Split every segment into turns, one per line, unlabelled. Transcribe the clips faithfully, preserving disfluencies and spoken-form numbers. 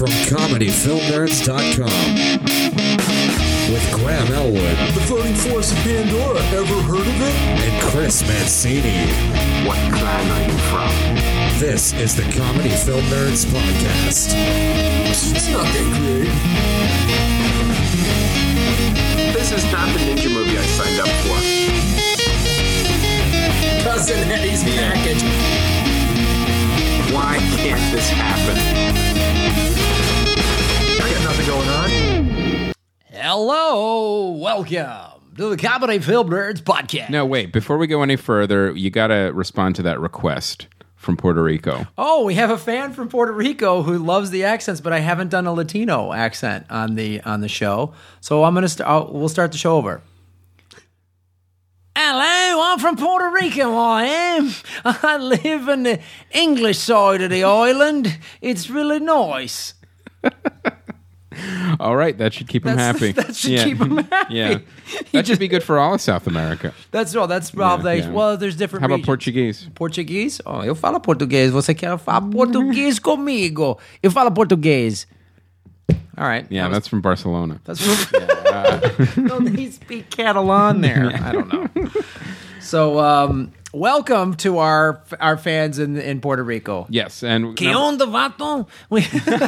from comedy film nerds dot com with Graham Elwood.
The Floating Forest of Pandora, ever heard of it?
And Chris Mancini.
What clan are you from?
This is the Comedy Film Nerds Podcast.
It's not that great.
This is not the ninja movie I signed up for.
Cousin Eddie's package.
Why can't this happen?
I got nothing going on.
Hello, welcome to the Comedy Film Nerds Podcast.
No, wait. Before we go any further, you got to respond to that request from Puerto Rico.
Oh, we have a fan from Puerto Rico who loves the accents, but I haven't done a Latino accent on the on the show. So I'm gonna st- I'll, we'll start the show over. Hello, I'm from Puerto Rico, I am. I live on the English side of the island. It's really nice.
All right, that should keep him
That's-
happy.
that should keep him happy.
Yeah, that should be good for all of South America.
That's all. That's probably,
yeah.
well, there's different
How about
regions.
Portuguese?
Português? Oh, eu falo português. Você quer falar português comigo? Eu falo português. All right.
Yeah,
That was-
that's from Barcelona.
That's what, no, they speak Catalan there. I don't know. So, um, welcome to our our fans in in Puerto Rico.
Yes, and
¿Qué
num-
onda, vato? We-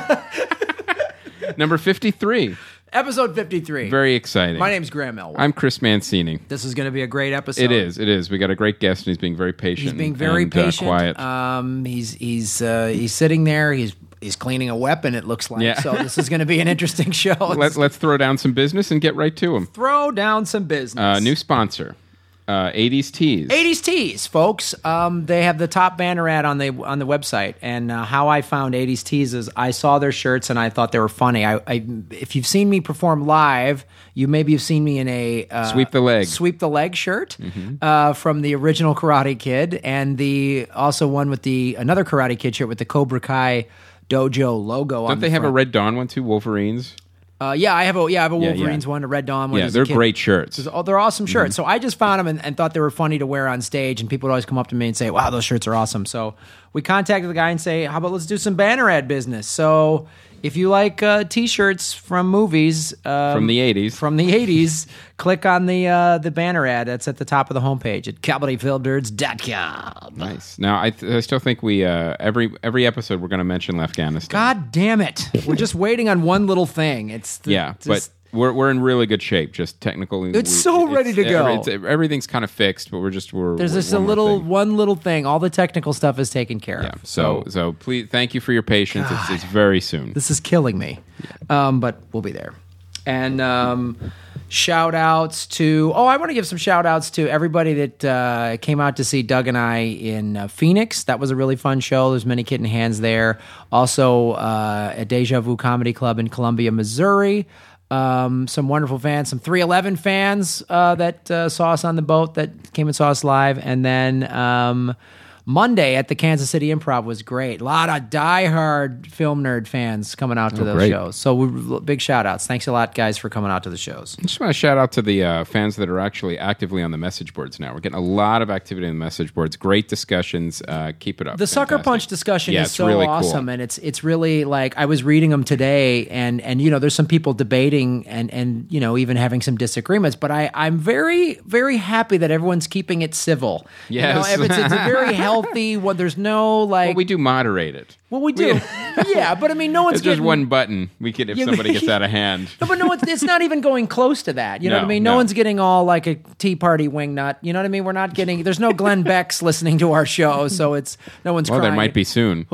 number fifty-three.
Episode fifty-three.
Very exciting.
My name's Graham Elwood.
I'm Chris Mancini.
This is going to be a great episode.
It is. It is. We got a great guest, and he's being very patient.
He's being very
and,
patient.
Uh, quiet.
Um, he's he's uh, he's sitting there. He's he's cleaning a weapon. It looks like.
Yeah.
So this is going to be an interesting show.
Let's let's throw down some business and get right to him.
throw down some business.
Uh, new sponsor, uh, eighties Tees.
eighties Tees, folks. Um, they have the top banner ad on the on the website, and uh, how I found eighties Tees is I saw their shirts and I thought they were funny. I, I if you've seen me perform live, you maybe have seen me in a uh,
Sweep the leg.
sweep the leg shirt uh, from the original Karate Kid, and the also one with the another Karate Kid shirt with the Cobra Kai Dojo logo. on
Don't they
the
have a
front.
Red Dawn one too? Wolverines.
Uh, yeah, I have a yeah, I have a
Yeah,
Wolverines
yeah.
one, a Red Dawn one.
Yeah,
as a
they're
kid.
great shirts.
Oh, they're awesome shirts. So I just found them and, and thought they were funny to wear on stage. And people would always come up to me and say, wow, those shirts are awesome. So we contacted the guy and say, how about let's do some banner ad business? So if you like uh, T-shirts from movies. Um,
From the eighties.
From the eighties, click on the uh, the banner ad that's at the top of the homepage at comedy film nerds dot com.
Nice. Now, I, th- I still think we uh, every every episode we're going to mention Afghanistan.
God damn it. We're just waiting on one little thing. It's the,
Yeah,
just-
but we're we're in really good shape. Just technically,
It's
we-
so ready to go.
It's, everything's kind of fixed, but we're just we're
there's
we're
just a
one more
little
thing.
one little thing. All the technical stuff is taken care
Yeah.
of.
So so please thank you for your patience. It's, it's very soon.
This is killing me. Um, but we'll be there. And um, shout outs to, oh, I want to give some shout outs to everybody that uh, came out to see Doug and I in uh, Phoenix. That was a really fun show. There's many kitten hands there. Also uh, at Deja Vu Comedy Club in Columbia, Missouri. Um, some wonderful fans, some three eleven fans uh, that uh, saw us on the boat that came and saw us live. And then um, Monday at the Kansas City Improv was great. A lot of diehard film nerd fans coming out to
Oh,
those
great.
shows. So we, big shout outs. Thanks a lot, guys, for coming out to the shows.
I just want to shout out to the uh, fans that are actually actively on the message boards now. We're getting a lot of activity on the message boards. Great discussions. Uh, keep it up.
The Sucker
Fantastic.
Punch discussion
Yeah,
is
it's
so
really
awesome,
cool.
and it's it's really like I was reading them today, and and you know there's some people debating and and you know even having some disagreements, but I I'm very very happy that everyone's keeping it civil.
Yes.
you know, if it's, it's a very healthy. Well, there's no like.
Well, we do moderate it.
Well, we do. Yeah, but I mean, no one's
It's just
getting
one button. We could if
Yeah,
somebody
but-
gets out of hand.
No, but no, it's, it's not even going close to that. You know
No,
what I mean? No,
no.
one's getting all like a Tea Party wingnut. You know what I mean? We're not getting. There's no Glenn Beck's listening to our show, so it's no one's.
Well,
crying.
there might be soon.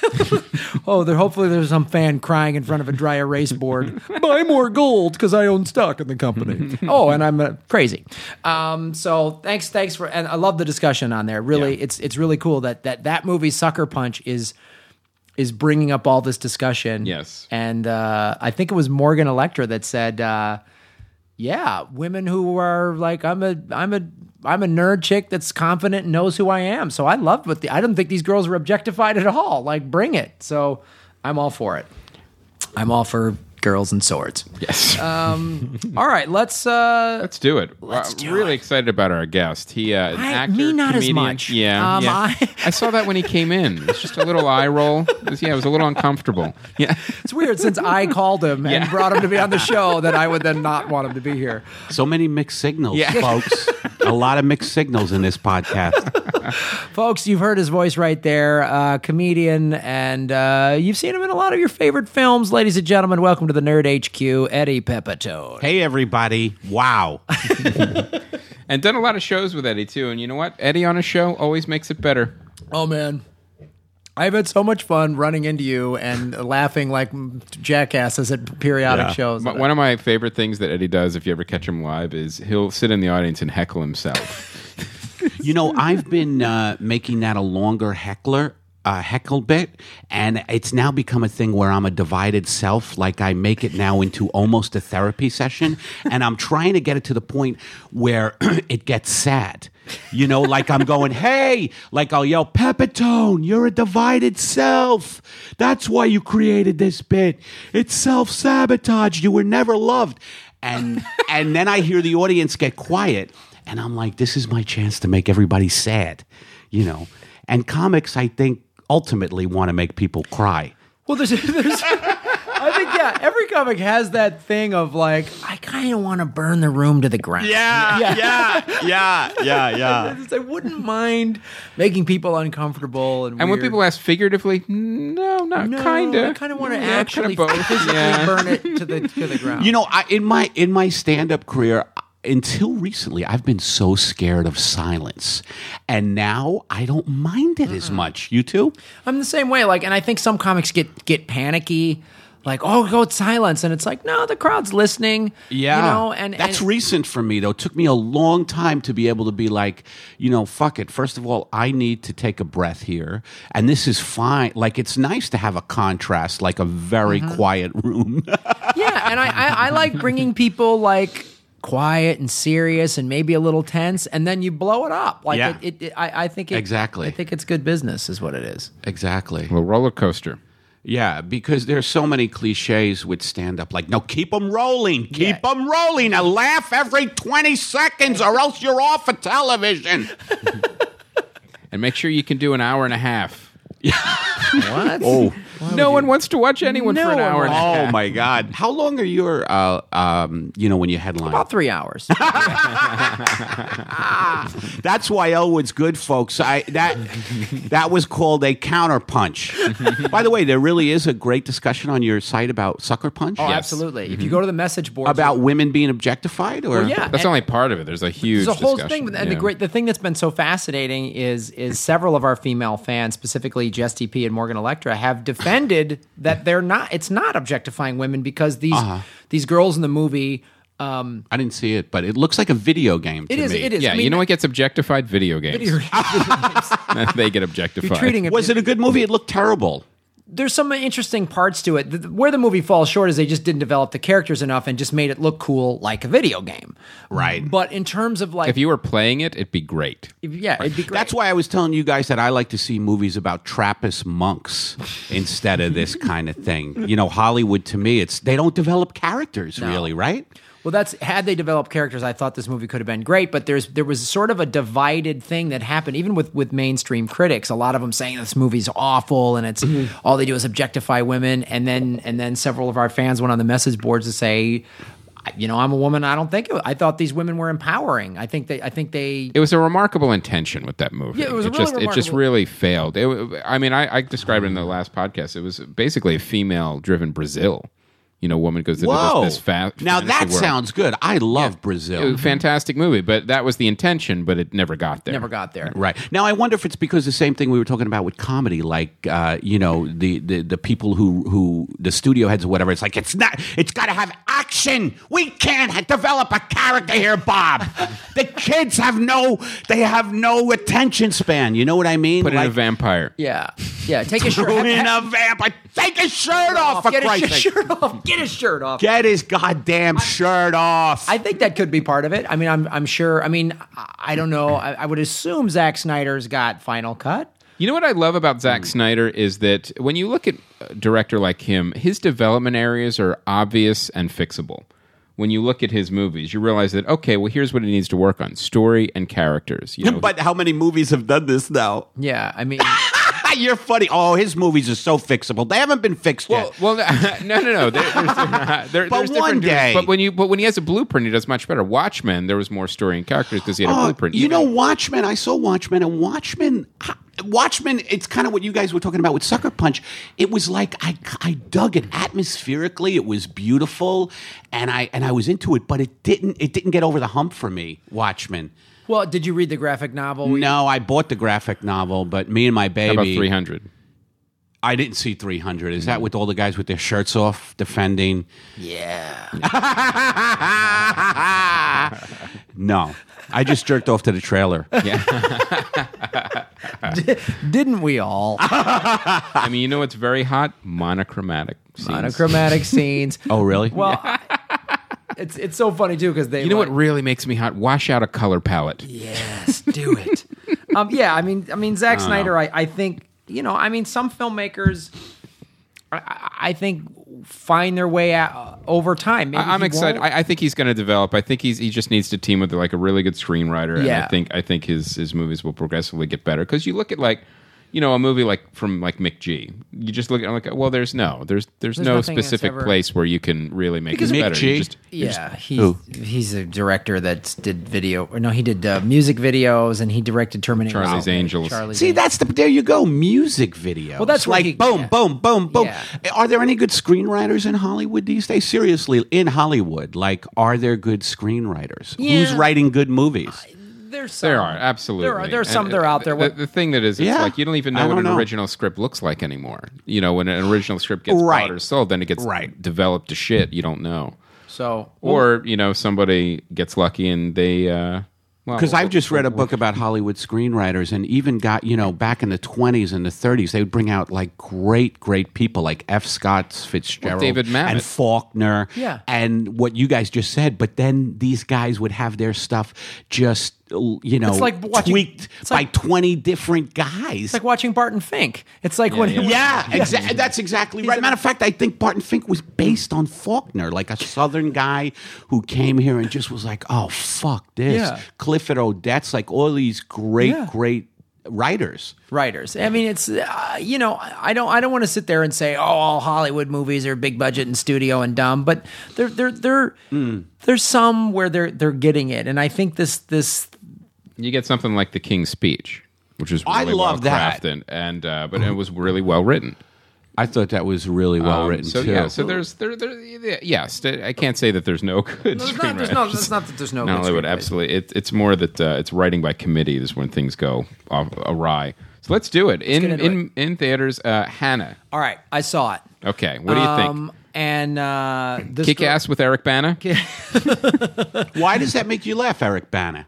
Oh, there. Hopefully, there's some fan crying in front of a dry erase board. Buy more gold because I own stock in the company. Oh, and I'm uh, crazy. Um, so thanks, thanks for, and I love the discussion on there. Really,
Yeah.
it's it's really cool that that that movie Sucker Punch is is bringing up all this discussion.
Yes.
and uh, I think it was Morgan Electra that said, uh, "Yeah, women who are like, I'm a I'm a I'm a nerd chick that's confident and knows who I am." So I loved what the. I don't think these girls were objectified at all. Like, bring it. So I'm all for it. I'm all for girls and swords.
Yes.
Um, all right, let's. Uh,
Let's do it.
Let's
I'm
do
really
it.
excited about our guest. He, uh, an
I-
actor,
me not as
comedian.
much.
Yeah,
Um,
yeah.
I-
I saw that when he came in. It's just a little eye roll. It was, yeah, it was a little uncomfortable. Yeah.
it's weird since I called him and
Yeah.
brought him to be on the show that I would then not want him to be here.
So many mixed signals,
Yeah.
folks. A lot of mixed signals in this podcast.
Folks, you've heard his voice right there, uh, comedian, and uh, you've seen him in a lot of your favorite films. Ladies and gentlemen, welcome to the Nerd H Q, Eddie Pepitone.
Hey, everybody. Wow.
And done a lot of shows with Eddie, too. And you know what? Eddie on a show always makes it better.
Oh, man. I've had so much fun running into you and laughing like jackasses at periodic
Yeah.
shows.
But one of my favorite things that Eddie does, if you ever catch him live, is he'll sit in the audience and heckle himself.
You know, I've been uh, making that a longer heckler. Uh, heckle bit, and it's now become a thing where I'm a divided self. Like I make it now into almost a therapy session, and I'm trying to get it to the point where it gets sad. You know, like I'm going, hey, like I'll yell, Pepitone, you're a divided self. That's why you created this bit. It's self-sabotage. You were never loved. And and then I hear the audience get quiet, and I'm like, this is my chance to make everybody sad, you know. And comics, I think, ultimately want to make people cry.
Well, there's, there's I think, yeah, every comic has that thing of like, I kind of want to burn the room to the ground.
Yeah, yeah, yeah, yeah, yeah.
I wouldn't mind making people uncomfortable and
And when
weird.
people ask figuratively, no, not
no,
kind of.
I kind of want to
Yeah,
actually
kinda both.
physically
Yeah.
burn it to the to the ground.
You know, I, in my in my stand-up career, until recently, I've been so scared of silence, and now I don't mind it as much. You too?
I'm the same way. Like, and I think some comics get get panicky. Like, oh, go with silence, and it's like, no, the crowd's listening.
Yeah,
you know, and
that's
and,
recent for me though. It took me a long time to be able to be like, you know, fuck it. First of all, I need to take a breath here, and this is fine. Like, it's nice to have a contrast, like a very quiet room.
yeah, and I, I I like bringing people like quiet and serious and maybe a little tense, and then you blow it up. Like,
Yeah.
it, it, it, I I think it,
Exactly.
I think it's good business, is what it is.
Exactly.
Well, roller coaster.
Yeah, because there's so many cliches with stand-up. Like, no, keep them rolling. Keep
Yeah.
them rolling. A laugh every twenty seconds or else you're off of television.
And make sure you can do an hour and a half.
What?
Oh.
No one wants to watch anyone
No
for an
one
hour and a
wants-
half.
Oh, my God. How long are your, uh, um, you know, when you headline?
About three hours.
That's why Elwood's good, folks. I that that was called a counterpunch. By the way, there really is a great discussion on your site about Sucker Punch.
Oh,
Yes.
absolutely. If you go to the message boards
About women being objectified, or
Well, yeah.
That's
and-
only part of it. There's a huge
There's a whole
discussion.
thing, and
Yeah.
the great the thing that's been so fascinating is is several of our female fans, specifically Jess T P and Morgan Electra, have defended that they're not. It's not objectifying women because these
Uh-huh.
these girls in the movie. Um,
I didn't see it, but it looks like a video game to
it is.
me.
It is.
Yeah,
I mean,
you know what gets objectified? Video games.
video-
They get objectified.
You're treating it.
Was it a good movie? It looked terrible.
There's some interesting parts to it. The- Where the movie falls short is they just didn't develop the characters enough and just made it look cool like a video game.
Right.
But in terms of like,
If you were playing it, it'd be great.
yeah, it'd be great.
That's why I was telling you guys that I like to see movies about Trappist monks instead of this kind of thing. You know, Hollywood to me, it's they don't develop characters really, right?
Well, that's had they developed characters, I thought this movie could have been great. But there's there was sort of a divided thing that happened, even with with mainstream critics. A lot of them saying this movie's awful and it's all they do is objectify women. And then and then several of our fans went on the message boards to say, you know, I'm a woman. I don't think it, I thought these women were empowering. I think they. I think they.
It was a remarkable intention with that movie.
Yeah, it was really
just it just
remarkable.
really failed. It, I mean, I, I described it in the last podcast. It was basically a female-driven Brazil. You know, woman goes into
Whoa.
this, this fa-
now
fantasy
that
world.
sounds good. I love
It
Brazil.
was a fantastic movie, but that was the intention, but it never got there.
Never got there.
Right. Now, I wonder if it's because the same thing we were talking about with comedy, like, uh, you know, the, the, the people who, who, the studio heads or whatever, it's like, it's not, it's got to have action. We can't ha- develop a character here, Bob. The kids have no, they have no attention span. You know what I mean?
Put in
like,
a vampire.
Yeah, yeah. Take a shirt.
Throw
have-
in
have-
a vampire. Take his shirt off, for
Get his
Christ's sake.
shirt off. Get his shirt off.
Get his goddamn shirt off.
I think that could be part of it. I mean, I'm I'm sure. I mean, I, I don't know. I, I would assume Zack Snyder's got Final Cut.
You know what I love about Zack Snyder is that when you look at a director like him, his development areas are obvious and fixable. When you look at his movies, you realize that, okay, well, here's what he needs to work on: story and characters. You know,
But how many movies have done this now?
Yeah, I mean,
You're funny. Oh, his movies are so fixable. They haven't been fixed
well,
yet.
well, no, no, no. There, there's, uh, there,
But
there's
one
different
day-
But when you, but when he has a blueprint, he does much better. Watchmen, there was more story and characters because he had a
Oh,
blueprint.
you
Even-
know, Watchmen. I saw Watchmen, and Watchmen. Watchmen. It's kind of what you guys were talking about with Sucker Punch. It was like I, I dug it atmospherically. It was beautiful, and I and I was into it. But it didn't. It didn't get over the hump for me. Watchmen.
well, did you read the graphic novel?
No, I bought the graphic novel, but me and my baby.
How about three hundred?
I didn't see three hundred. Is that with all the guys with their shirts off defending?
Yeah.
No. I just jerked off to the trailer.
Didn't we all?
I mean, you know what's very hot? Monochromatic scenes.
Monochromatic scenes.
Oh, really?
Well, it's it's so funny too because they
You know
like,
what really makes me hot? Wash out a color palette.
Yes, do it. um, yeah, I mean, I mean, Zack Snyder. I, I think you know. I mean, some filmmakers, I, I think, find their way out over time. Maybe
I, I'm
he
excited.
won't.
I, I think he's going to develop. I think he's he just needs to team with like a really good screenwriter. And
Yeah.
I think I think his his movies will progressively get better because you look at like. You know, a movie like from like Mick G. You just look at it like, well, there's no, there's there's,
There's
no
nothing that's
specific
ever-
place where you can really make
Because
it
Mick
better.
G-
You just, you just-
Yeah, he's
Who?
he's a director that did video. Or no, he did uh, music videos, and he directed Terminator.
Charlie's
Wow.
Angels.
Charlie's
See,
Angels.
that's the there you go, music videos.
Well, that's where
like
he-
boom,
yeah.
boom, boom, boom.
Yeah.
Are there any good screenwriters in Hollywood these days? Seriously, in Hollywood, like, are there good screenwriters?
Yeah.
Who's writing good movies?
There's some.
there are absolutely.
There are there's
And,
some that are out there.
The,
What-
the thing that is, it's
Yeah.
like you don't even
I
know what
don't
an
know.
original script looks like anymore. You know, when an original script gets
Right.
bought or sold, then it gets
Right.
developed to shit. You don't know.
So
Or you know, somebody gets lucky and they. Uh, well,
Because I've just read a book about Hollywood screenwriters, and even got, you know, back in the twenties and the thirties, they would bring out like great, great people like F. Scott Fitzgerald,
Well, David Mamet.
and Faulkner,
Yeah.
and what you guys just said. But then these guys would have their stuff just, you know,
It's like watching-
tweaked
it's
by
like-
twenty different guys.
it's like watching Barton Fink. It's like when
yeah.
he
Yeah, exa- that's exactly right.
a-
Matter of fact, I think Barton Fink was based on Faulkner, like a Southern guy who came here and just was like, "Oh fuck this."
Yeah.
Clifford Odets, like all these great,
Yeah.
great writers.
writers. I mean, it's uh, you know, I don't I don't want to sit there and say, oh, all Hollywood movies are big budget and studio and dumb, but there there there
Mm.
there's some where they're they're getting it, and I think this this
you get something like The King's Speech, which is
I
really
love
well
that.
crafted, and uh, but it was really well written.
I thought that was really well
Um,
written
so
too.
yeah, so there's there, there yes, I can't say that there's no good
there's not, there's no,
screenwriters.
it's not that there's no
No,
good
Hollywood,
screenplays.
absolutely. It, it's more that uh, it's writing by committee is when things go off, awry. So let's do it in
get into
in in theaters. Uh, Hannah.
All right, I saw it.
Okay, what do you
Um, and uh, this
think? Kick
girl-
ass with Eric Bana.
Why does that make you laugh, Eric Bana?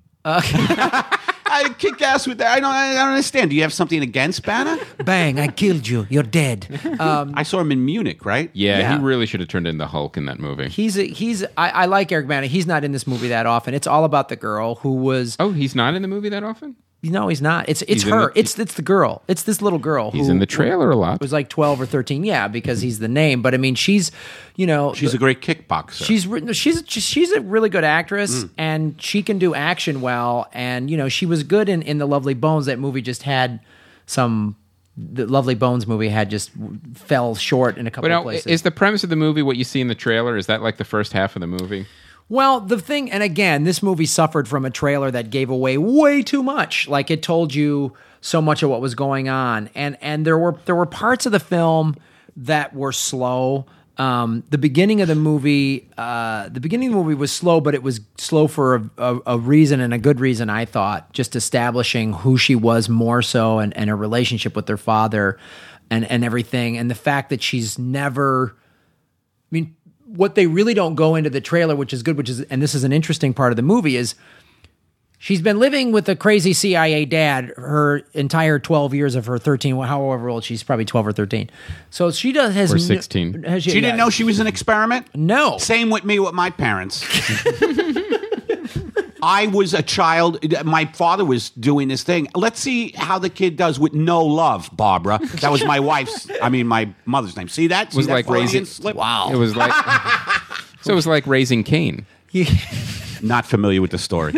I kick ass with that. I don't. I don't understand. Do you have something against Bana?
Bang! I killed you. You're dead. Um,
I saw him in Munich, right?
Yeah,
Yeah.
he really should have turned into Hulk in that movie.
he's a, he's. I, I like Eric Bana. He's not in this movie that often. It's all about the girl who was.
Oh, he's not in the movie that often.
No, he's not. It's it's
He's in
her.
the-
it's it's the girl. It's this little girl.
He's
who,
in the trailer a lot.
was like twelve or thirteen. Yeah, because he's the name. But I mean, she's, you know,
She's a great kickboxer.
she's re- she's she's a really good actress, and she can do action well. And you know, she was good in in the Lovely Bones. That movie just had some. The Lovely Bones movie had just fell short in a couple
But
of
now,
places.
is the premise of the movie what you see in the trailer? Is that like the first half of the movie?
Well, the thing, and again, this movie suffered from a trailer that gave away way too much. Like it told you so much of what was going on, and and there were there were parts of the film that were slow. Um, the beginning of the movie, uh, the beginning of the movie was slow, but it was slow for a, a, a reason and a good reason. I thought, just establishing who she was more so, and, and her relationship with her father, and and everything, and the fact that she's never. I mean, what they really don't go into the trailer, which is good, which is, and this is an interesting part of the movie, is she's been living with a crazy C I A dad her entire twelve years of her thirteen, however old she's probably twelve or thirteen. So she does has
Or
no-
sixteen.
has-
She
yeah.
didn't know she was an experiment?
No.
Same with me with my parents. I was a child. My father was doing this thing. Let's see how the kid does with no love, Barbara. That was my wife's, I mean, my mother's name. See that? See
Was
that
like
Freudian
raising-
slip?
Wow.
It was like so. It was like Raising Cain,
Not familiar with the story.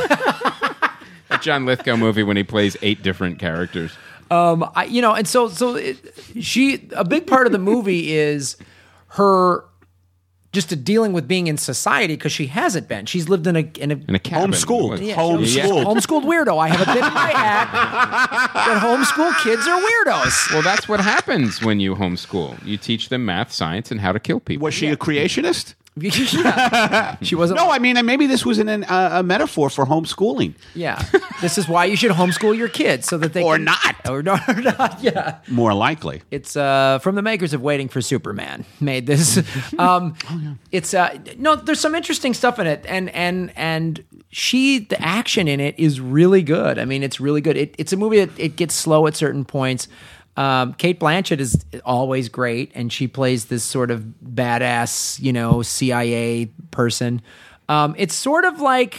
a John Lithgow movie when he plays eight different characters.
Um, I, you know, and so so it, she a big part of the movie is her just a dealing with being in society because she hasn't been. She's lived in a in a,
In a cabin.
Homeschooled.
yeah,
Homeschooled.
she's a homeschooled weirdo. I have a bit in my hat that homeschool kids are weirdos.
Well, that's what happens when you homeschool. You teach them math, science, and how to kill people.
Was she a creationist?
Yeah. She wasn't.
No, I mean, and maybe this was an, uh, a metaphor for homeschooling.
Yeah, this is why you should homeschool your kids so that they
Or
can,
not.
or not, or not. Yeah.
More likely.
It's uh, from the makers of Waiting for Superman. Made this. Um, oh, yeah. It's uh, no. There's some interesting stuff in it, and and and she, the action in it is really good. I mean, it's really good. It, it's a movie that it gets slow at certain points. Um, Kate Blanchett is always great, and she plays this sort of badass, you know, C I A person. Um, it's sort of like,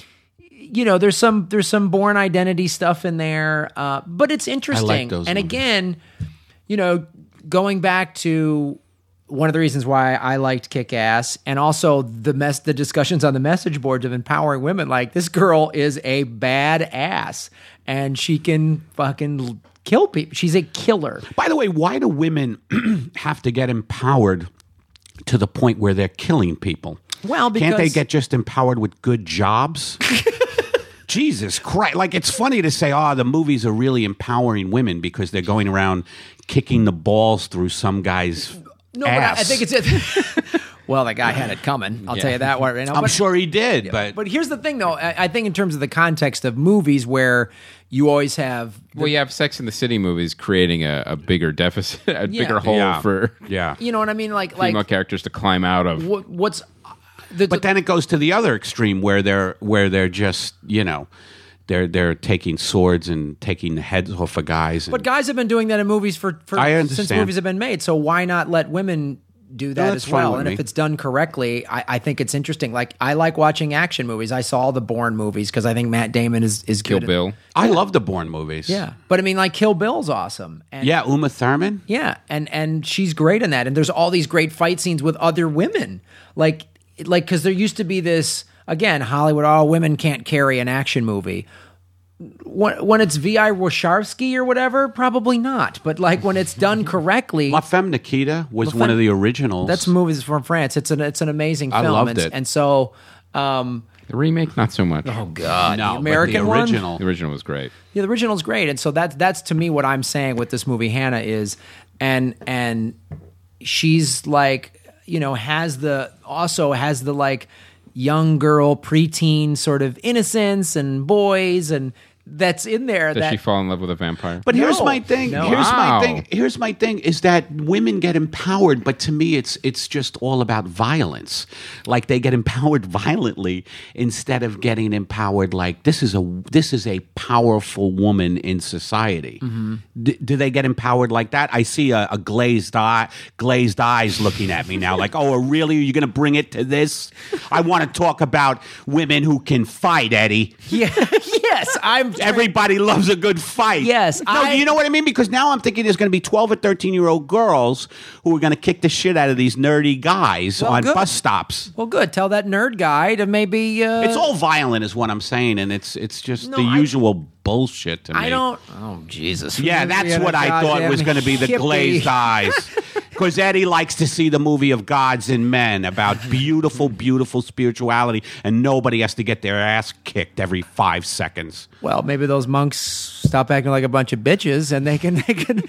you know, there's some there's some Bourne Identity stuff in there, uh, but it's interesting.
those
and
movies.
again, you know, going back to one of the reasons why I liked Kick-Ass, and also the mess, the discussions on the message boards of empowering women. Like, this girl is a badass, and she can fucking kill people. She's a killer.
By the way, why do women have to get empowered to the point where they're killing people?
Well,
Can't they
because-
get just empowered with good jobs? Jesus Christ. Like, it's funny to say, oh, the movies are really empowering women because they're going around kicking the balls through some guy's
No,
ass.
but I, I think it's. Well, the guy had it coming. I'll tell you that one right now.
I'm
But-
sure he did, but,
But here's the thing, though. I, I think in terms of the context of movies, where you always have,
Well, you have Sex in the City movies creating a, a bigger deficit, a
Yeah.
bigger hole
Yeah.
for
yeah.
you know what I mean, like
female
like
characters to climb out of.
what, what's. The,
But then it goes to the other extreme where they're where they're just, you know, they're they're taking swords and taking the heads off of guys. And,
but guys have been doing that in movies for, for
I
since
understand.
movies have been made. So why not let women do that
that's
as
fine
well?
with
And
me.
if it's done correctly, I, I think it's interesting. Like, I like watching action movies. I saw all the Bourne movies because I think Matt Damon is is
Kill
good.
Bill.
I love the Bourne movies.
Yeah, but I mean, like, Kill Bill's awesome. And,
Yeah, Uma Thurman.
Yeah, and and she's great in that. And there's all these great fight scenes with other women, like like because there used to be this, again, Hollywood. All women can't carry an action movie. When, when it's V I Warshawski or whatever, probably not. But like when it's done correctly,
La Femme Nikita was
La
one
Femme-
of the originals.
that's movies from France. It's an it's an amazing
I
film.
loved
and,
it.
and so, um,
The remake, not so much.
oh god,
no,
the American
but the
one?
original.
The original was great.
Yeah, the original's great, and so that's that's to me what I'm saying with this movie. Hannah is, and and she's like, you know, has the also has the like young girl preteen sort of innocence and boys, and that's in there.
Does
that
she fall in love with a vampire?
But here's
No.
my thing.
No.
Here's
Wow.
my thing. Here's my thing is that women get empowered, but to me it's it's just all about violence. Like they get empowered violently instead of getting empowered like this is a this is a powerful woman in society.
Mm-hmm.
D- do they get empowered like that? I see a, a glazed eye glazed eyes looking at me now like, "Oh, really? Are you going to bring it to this? I want to talk about women who can fight, Eddie."
yeah, yes, I'm
Everybody loves a good fight.
Yes,
No,
I-
you know what I mean? Because now I'm thinking there's going to be twelve or thirteen year old girls who are going to kick the shit out of these nerdy guys
Well,
on
good.
bus stops.
Well, good. Tell that nerd guy to maybe. Uh,
It's all violent, is what I'm saying, and it's it's just
No,
the
I-
usual bullshit to me.
I don't. Oh Jesus.
Yeah, that's
Being a
what I thought was
goddamn
going to be the
hippie.
glazed eyes. Because Eddie likes to see the movie of Gods and Men about beautiful, beautiful spirituality, and nobody has to get their ass kicked every five seconds.
Well, maybe those monks stop acting like a bunch of bitches, and they can. They can.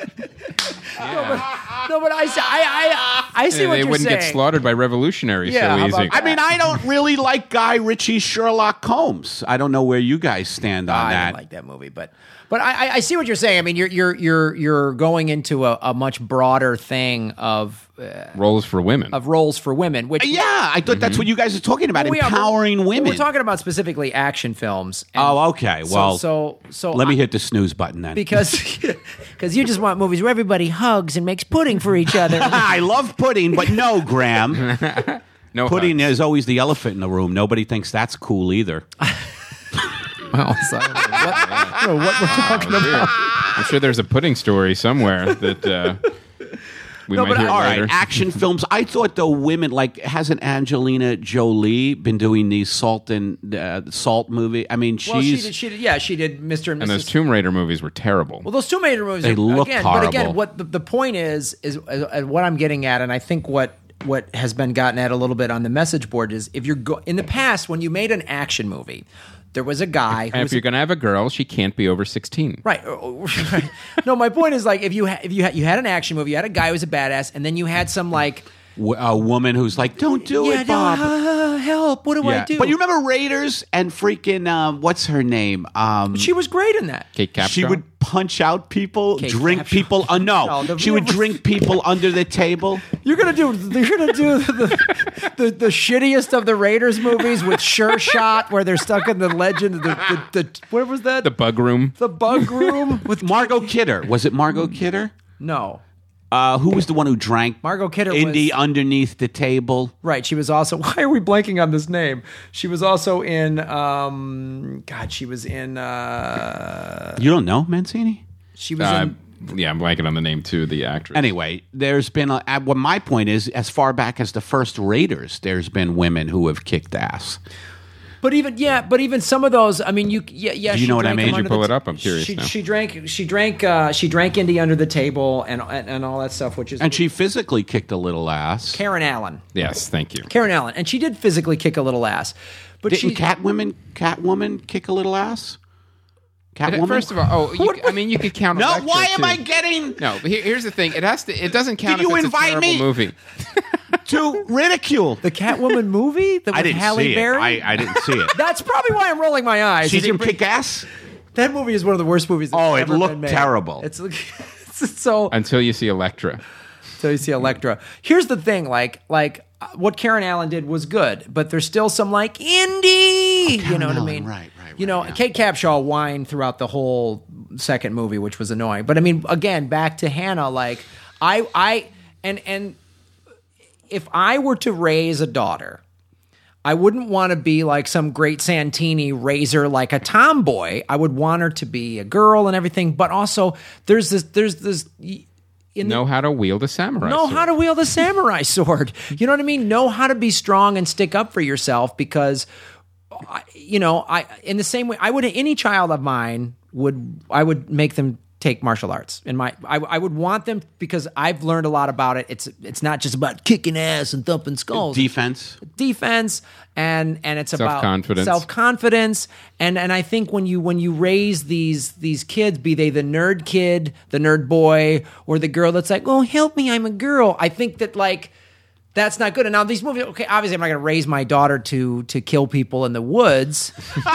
no, but, no, but I, see- I, I, I see
Yeah,
what
they
you're
wouldn't
saying.
get slaughtered by revolutionaries
Yeah,
so
how
easy.
about
I mean, I don't really like Guy Ritchie's Sherlock Holmes. I don't know where you guys stand on
I
that.
don't like that movie, but but I, I- I see what you're saying. I mean, you're you're you're you're going into a, a much broader thing of uh,
Roles for women.
of roles for women, which
Yeah, I thought that's what you guys are talking about,
Well, we are, but-
empowering
but
women.
We're talking about specifically action films. and
Oh, okay.
so-
Well,
so so
Let me
I-
hit the snooze button then.
because because you just want movies where everybody hugs and makes pudding for each other.
I love pudding, but no, Graham.
No
Pudding
hugs.
is always the elephant in the room. Nobody thinks that's cool either.
Well, so, what, I don't know what we're talking
Oh,
about.
dear. I'm sure there's a pudding story somewhere that uh, we
No,
might
but
hear
All
later.
right, action films. I thought the women, like, hasn't Angelina Jolie been doing these salt and uh, salt movie? I mean, she's
Well, she did, she did, yeah, she did Mister and
And
Missus
those Tomb Raider movies were terrible.
Well, those Tomb Raider movies,
They
are,
look
again, but again,
horrible.
what the, the point is, is uh, what I'm getting at, and I think what what has been gotten at a little bit on the message board is if you're go- in the past when you made an action movie, there was a guy who
and
was
if you're going to have a girl, she can't be over sixteen.
Right. right. No, my point is like if you ha- if you ha- you had an action movie, you had a guy who was a badass, and then you had some like
w- a woman who's like, "Don't do
yeah,
it, Bob."
no, uh, help! What do I
Yeah.
do?
But you remember Raiders and freaking um, what's her name? Um,
she was great in that.
Kate Capshaw?
she would punch out people,
Kate
drink
Capshaw.
people. Uh, no,
No, the
she would
real-
drink people under the table.
You're gonna do you're gonna do the, the the shittiest of the Raiders movies with Sure Shot, where they're stuck in the legend. The the, the what was that?
The bug room.
the bug room with
Margot Kidder. Was it Margot Kidder?
no.
Uh, who was the one who drank
Margot Kidder
Indy
was-
underneath the table?
Right. She was also. Why are we blanking on this name? She was also in. Um, God, she was in. Uh,
You don't know Mancini?
she was
Uh,
in.
yeah, I'm blanking on the name too. The actress.
Anyway, there's been a, uh, well, my point is, as far back as the first Raiders, there's been women who have kicked ass.
But even yeah, but even some of those. I mean, you yeah yeah.
Do you
she
know what I
drank
mean?
them
Did
you
under
pull
the
it up? I'm curious
She,
now.
she drank. She drank. Uh, she drank Indy under the table and, and and all that stuff, which is
And she physically kicked a little ass.
Karen Allen.
Yes, thank you.
Karen Allen, and she did physically kick a little ass. But
Didn't
she
Catwoman, Catwoman kick a little ass?
And
Catwoman?
First of all, oh, you, I mean, you could count.
no,
Elektra,
why am
too.
I getting
No, but here, here's the thing. It has to. It doesn't count
Did
if
you
it's
invite
a terrible
me?
movie.
to ridicule?
the Catwoman movie that
I
with
didn't
Halle
see
Berry.
it. I, I didn't see it.
That's probably why I'm rolling my eyes.
She
Is it-
didn't kick ass?
That movie is one of the worst movies. That's
Oh, it
ever
looked
been made.
terrible.
It's, it's so.
Until you see Elektra.
So you see Elektra. Here's the thing, like like uh, what Karen Allen did was good, but there's still some like indie. you know what I
Allen,
mean?
right, right,
You know,
right, yeah.
Kate Capshaw whined throughout the whole second movie, which was annoying. But I mean, again, back to Hannah. Like I I and and if I were to raise a daughter, I wouldn't want to be like some great Santini raiser like a tomboy. I would want her to be a girl and everything. But also, there's this there's this. In the,
Know how to wield a samurai.
know
sword.
how to wield a samurai sword. You know what I mean? Know how to be strong and stick up for yourself because, I- you know, I in the same way I would any child of mine would I would make them take martial arts in my I, I would want them because I've learned a lot about it. It's it's not just about kicking ass and thumping skulls.
Defense.
Defense and and it's about
Self-confidence.
self-confidence and and I think when you when you raise these these kids, be they the nerd kid, the nerd boy, or the girl that's like, oh help me, I'm a girl, I think that like that's not good. And now these movies, okay, obviously I'm not going to raise my daughter to to kill people in the woods.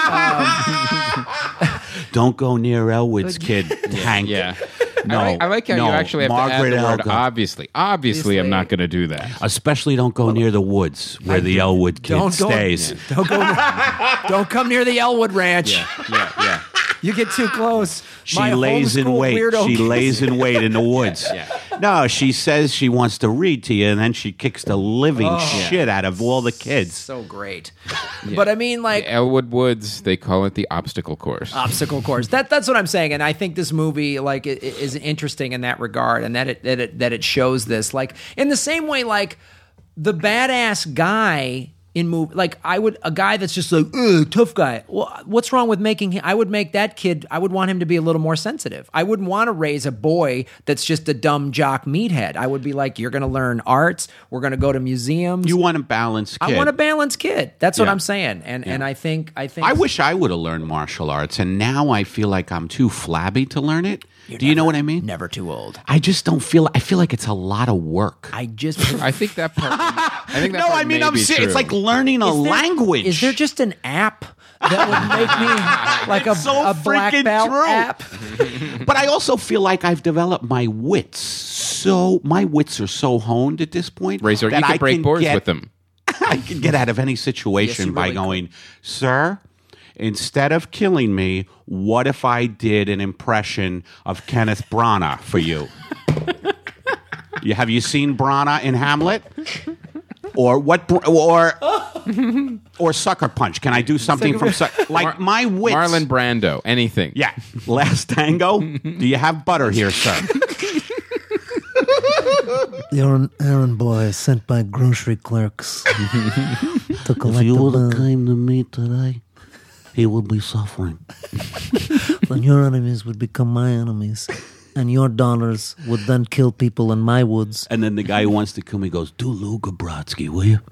Don't go near Elwood's kid, Hank.
Yeah.
No,
I like, I like how
no,
you actually have
Margaret
to add the word
Elga.
obviously. Obviously, I'm
Obviously.
not going to do that.
Especially don't go near the woods where the Elwood kid
Don't don't,
stays.
don't go don't come near the Elwood Ranch.
Yeah, yeah, yeah.
You get too close.
She
My
lays in
homeschool
wait.
weirdo
She
kids-
lays in wait in the woods.
Yeah.
No, she says she wants to read to you, and then she kicks the living
Oh.
shit out of all the kids.
so great. But I mean like
Elwood Woods, they call it the obstacle course.
obstacle course. That that's what I'm saying, and I think this movie like i- i- is interesting in that regard, and that it that it that it shows this like in the same way like the badass guy in movie like I would a guy that's just like ugh, tough guy. Well, what's wrong with making him? I would make that kid. I would want him to be a little more sensitive. I wouldn't want to raise a boy that's just a dumb jock meathead. I would be like, you're going to learn arts. We're going to go to museums.
You want a balanced kid.
I want a balanced kid. That's what
Yeah.
I'm saying, and and I think I think
I wish I would have learned martial arts, and now I feel like I'm too flabby to learn it. Do you know what I mean?
never too old.
I just don't feel. I feel like it's a lot of work.
I just
I think that part. I think that
no,
part
I mean
may
I'm
be
serious.
true.
It's like learning a
Is there-
language.
Is there just an app that would make me like a,
It's so
a black
freaking
belt
true.
app?
But I also feel like I've developed my wits. So my wits are so honed at this point.
Razor,
that
you
I
could break
can
boards
get-
with them.
I can get out of any situation
Yes, you
by
really
going, sir. Instead of killing me, what if I did an impression of Kenneth Branagh for you? you have you seen Branagh in Hamlet? or what? br- Or or Sucker Punch. Can I do something from Sucker? Like my wits.
Marlon Brando, anything.
Yeah. Last Tango. Do you have butter here, sir?
You're an errand boy sent by grocery clerks to collect
If you
the
would have
bill.
came to me today, he would be suffering.
Then your enemies would become my enemies, and your daughters would then kill people in my woods.
And then the guy who wants to kill me goes, do Luca Brodsky, will you?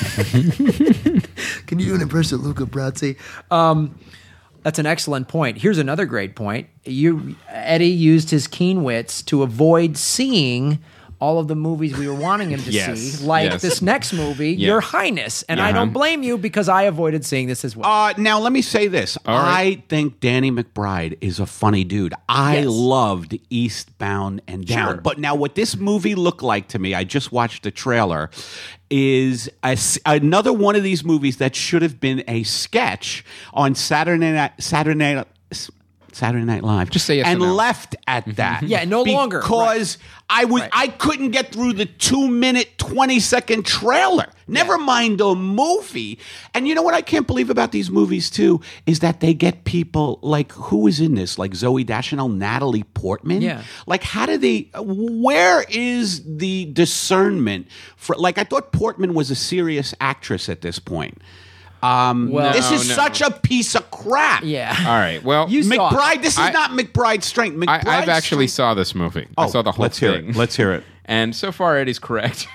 Can you do an impression of Luca Brasi? Um, that's an excellent point. Here's another great point. You, Eddie used his keen wits to avoid seeing all of the movies we were wanting him to
Yes,
see, like
yes.
this next movie,
Yes.
Your Highness. And I
Uh-huh.
don't blame you because I avoided seeing this as well.
Uh, now, let me say this.
All right.
I think Danny McBride is a funny dude. I
Yes.
loved Eastbound and Down.
Sure.
But now what this movie looked like to me, I just watched the trailer, is a s another one of these movies that should have been a sketch on Saturday Night, Saturday Night, Saturday Night Live.
Just say yes
and
or no.
left at that.
Yeah, no longer.
Because I was
Right.
I couldn't get through the two minute, twenty second trailer. Never mind the movie. And you know what I can't believe about these movies too is that they get people like who is in this? Like Zoe Deschanel, Natalie Portman.
Yeah.
Like how do they? Where is the discernment for? Like I thought Portman was a serious actress at this point. Um,
Well-
this is
No, no.
such a piece of crap.
yeah.
All right. Well,
You saw it.
McBride. This is
I-
not McBride's strength.
I,
McBride's
I've actually
strength-
saw this movie. I
Oh,
saw the whole
let's hear
thing.
it. Let's hear it.
And so far, Eddie's correct.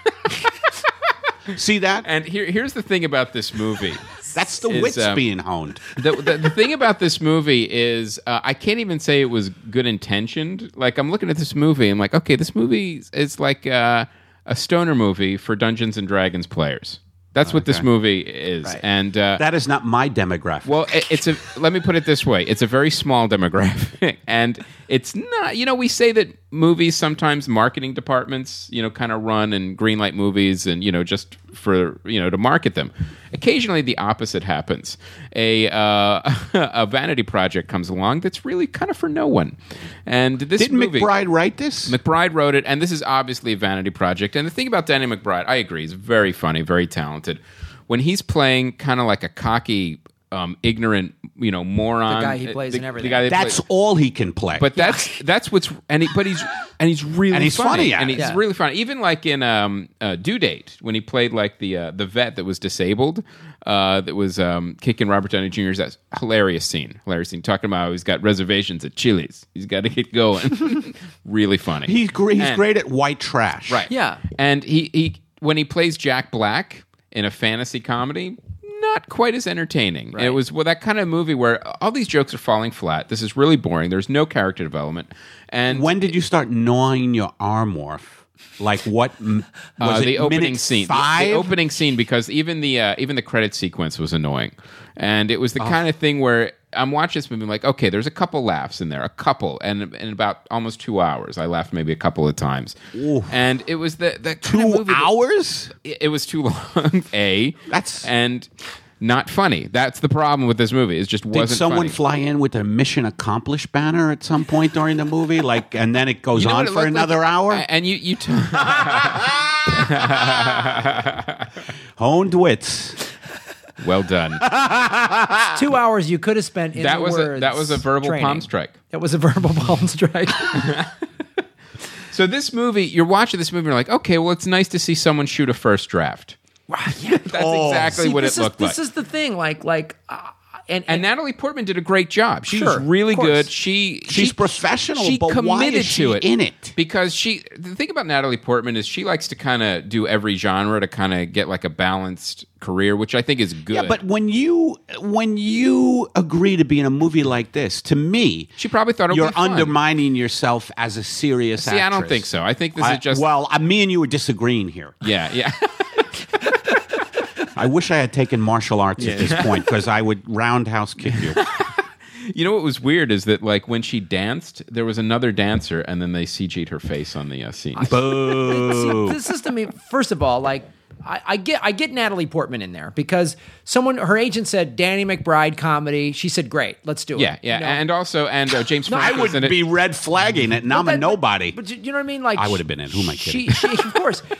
See that?
And here, here's the thing about this movie.
That's the
is,
wits
um,
being honed.
the, the, the thing about this movie is uh, I can't even say it was good intentioned. Like I'm looking at this movie, I'm like, okay, this movie is like uh, a stoner movie for Dungeons and Dragons players. That's what this movie is,
Right.
and uh,
That is not my demographic.
well, it, it's a. Let me put it this way: it's a very small demographic, and it's not. You know, we say that movies sometimes marketing departments, you know, kind of run and greenlight movies, and you know, just for you know to market them. Occasionally, the opposite happens. A uh, a vanity project comes along that's really kind of for no one, and this
Didn't
movie.
McBride write this?
McBride wrote it, and this is obviously a vanity project. And the thing about Danny McBride, I agree, he's very funny, very talented. When he's playing kind of like a cocky, um, ignorant, you know, moron,
The guy he
uh,
plays
the,
in everything.
the guy that
That's
plays-
all he can play.
but that's that's what's and he, but he's and he's really
And he's funny at
and
it.
he's
Yeah.
really funny. Even like in um, uh, Due Date when he played like the uh, the vet that was disabled, uh, that was um, kicking Robert Downey Junior's ass. Hilarious scene, hilarious scene. Talking about how he's got reservations at Chili's. He's got to get going. Really funny.
he's great. He's
And-
great at white trash.
Right.
Yeah.
And he, he when he plays Jack Black in a fantasy comedy, not quite as entertaining.
Right.
It was well that kind of movie where all these jokes are falling flat. This is really boring. There's no character development. And
When did you start gnawing your arm off? Like what? m- Was
uh,
it
the opening
minute
scene, the-
Five.
The, opening scene, because even the uh, even the credit sequence was annoying, and it was
Oh.
the kind of thing where I'm watching this movie, I'm like, okay, there's a couple laughs in there, a couple, and in about almost two hours, I laughed maybe a couple of times, and it was the the kind
Two
of movie that-
hours?
it it was too long. A
That's-
and not funny. That's the problem with this movie. It just
Did
wasn't.
someone
funny.
fly in with a mission accomplished banner at some point during the movie? Like, and then it goes
You know
on
what it
for
looked
another
like?
hour?
And you you. T-
Honed wits.
well done.
Two hours you could have spent in
That
the
was
words
a, that was a verbal
training.
palm strike.
That was a verbal palm strike.
So this movie, you're watching this movie, and you're like, okay, well, it's nice to see someone shoot a first draft. That's exactly
See,
what
this
it
is,
looked
this
like.
is the thing. Like, like, uh, and,
And
and
Natalie Portman did a great job. She was
Sure,
really
of course.
good. She
She's
she,
professional,
She
but
committed
why is she
to it
in it?
because she. The thing about Natalie Portman is she likes to kind of do every genre to kind of get like a balanced career, which I think is good.
Yeah, but when you when you agree to be in a movie like this, to me,
she probably thought it would
you're
be fun.
undermining yourself as a serious
See, I don't
actress.
think so. I think this
I-
is just
well, uh, me and you are disagreeing here.
yeah, yeah.
I wish I had taken martial arts at this point because I would roundhouse kick you.
You know what was weird is that like when she danced, there was another dancer, and then they C G'd her face on the uh, scene.
Boo.
See, this is to me. First of all, like I, I get, I get Natalie Portman in there because someone, her agent said Danny McBride comedy. She said, "Great, let's do it."
Yeah, yeah,
You know?
and also and uh, James
I
Franco was in
wouldn't
it.
be red flagging it, and I'm a
But-
nobody.
But, you know what I mean? Like
I would have been in. Who am I
she,
kidding?
she, of course.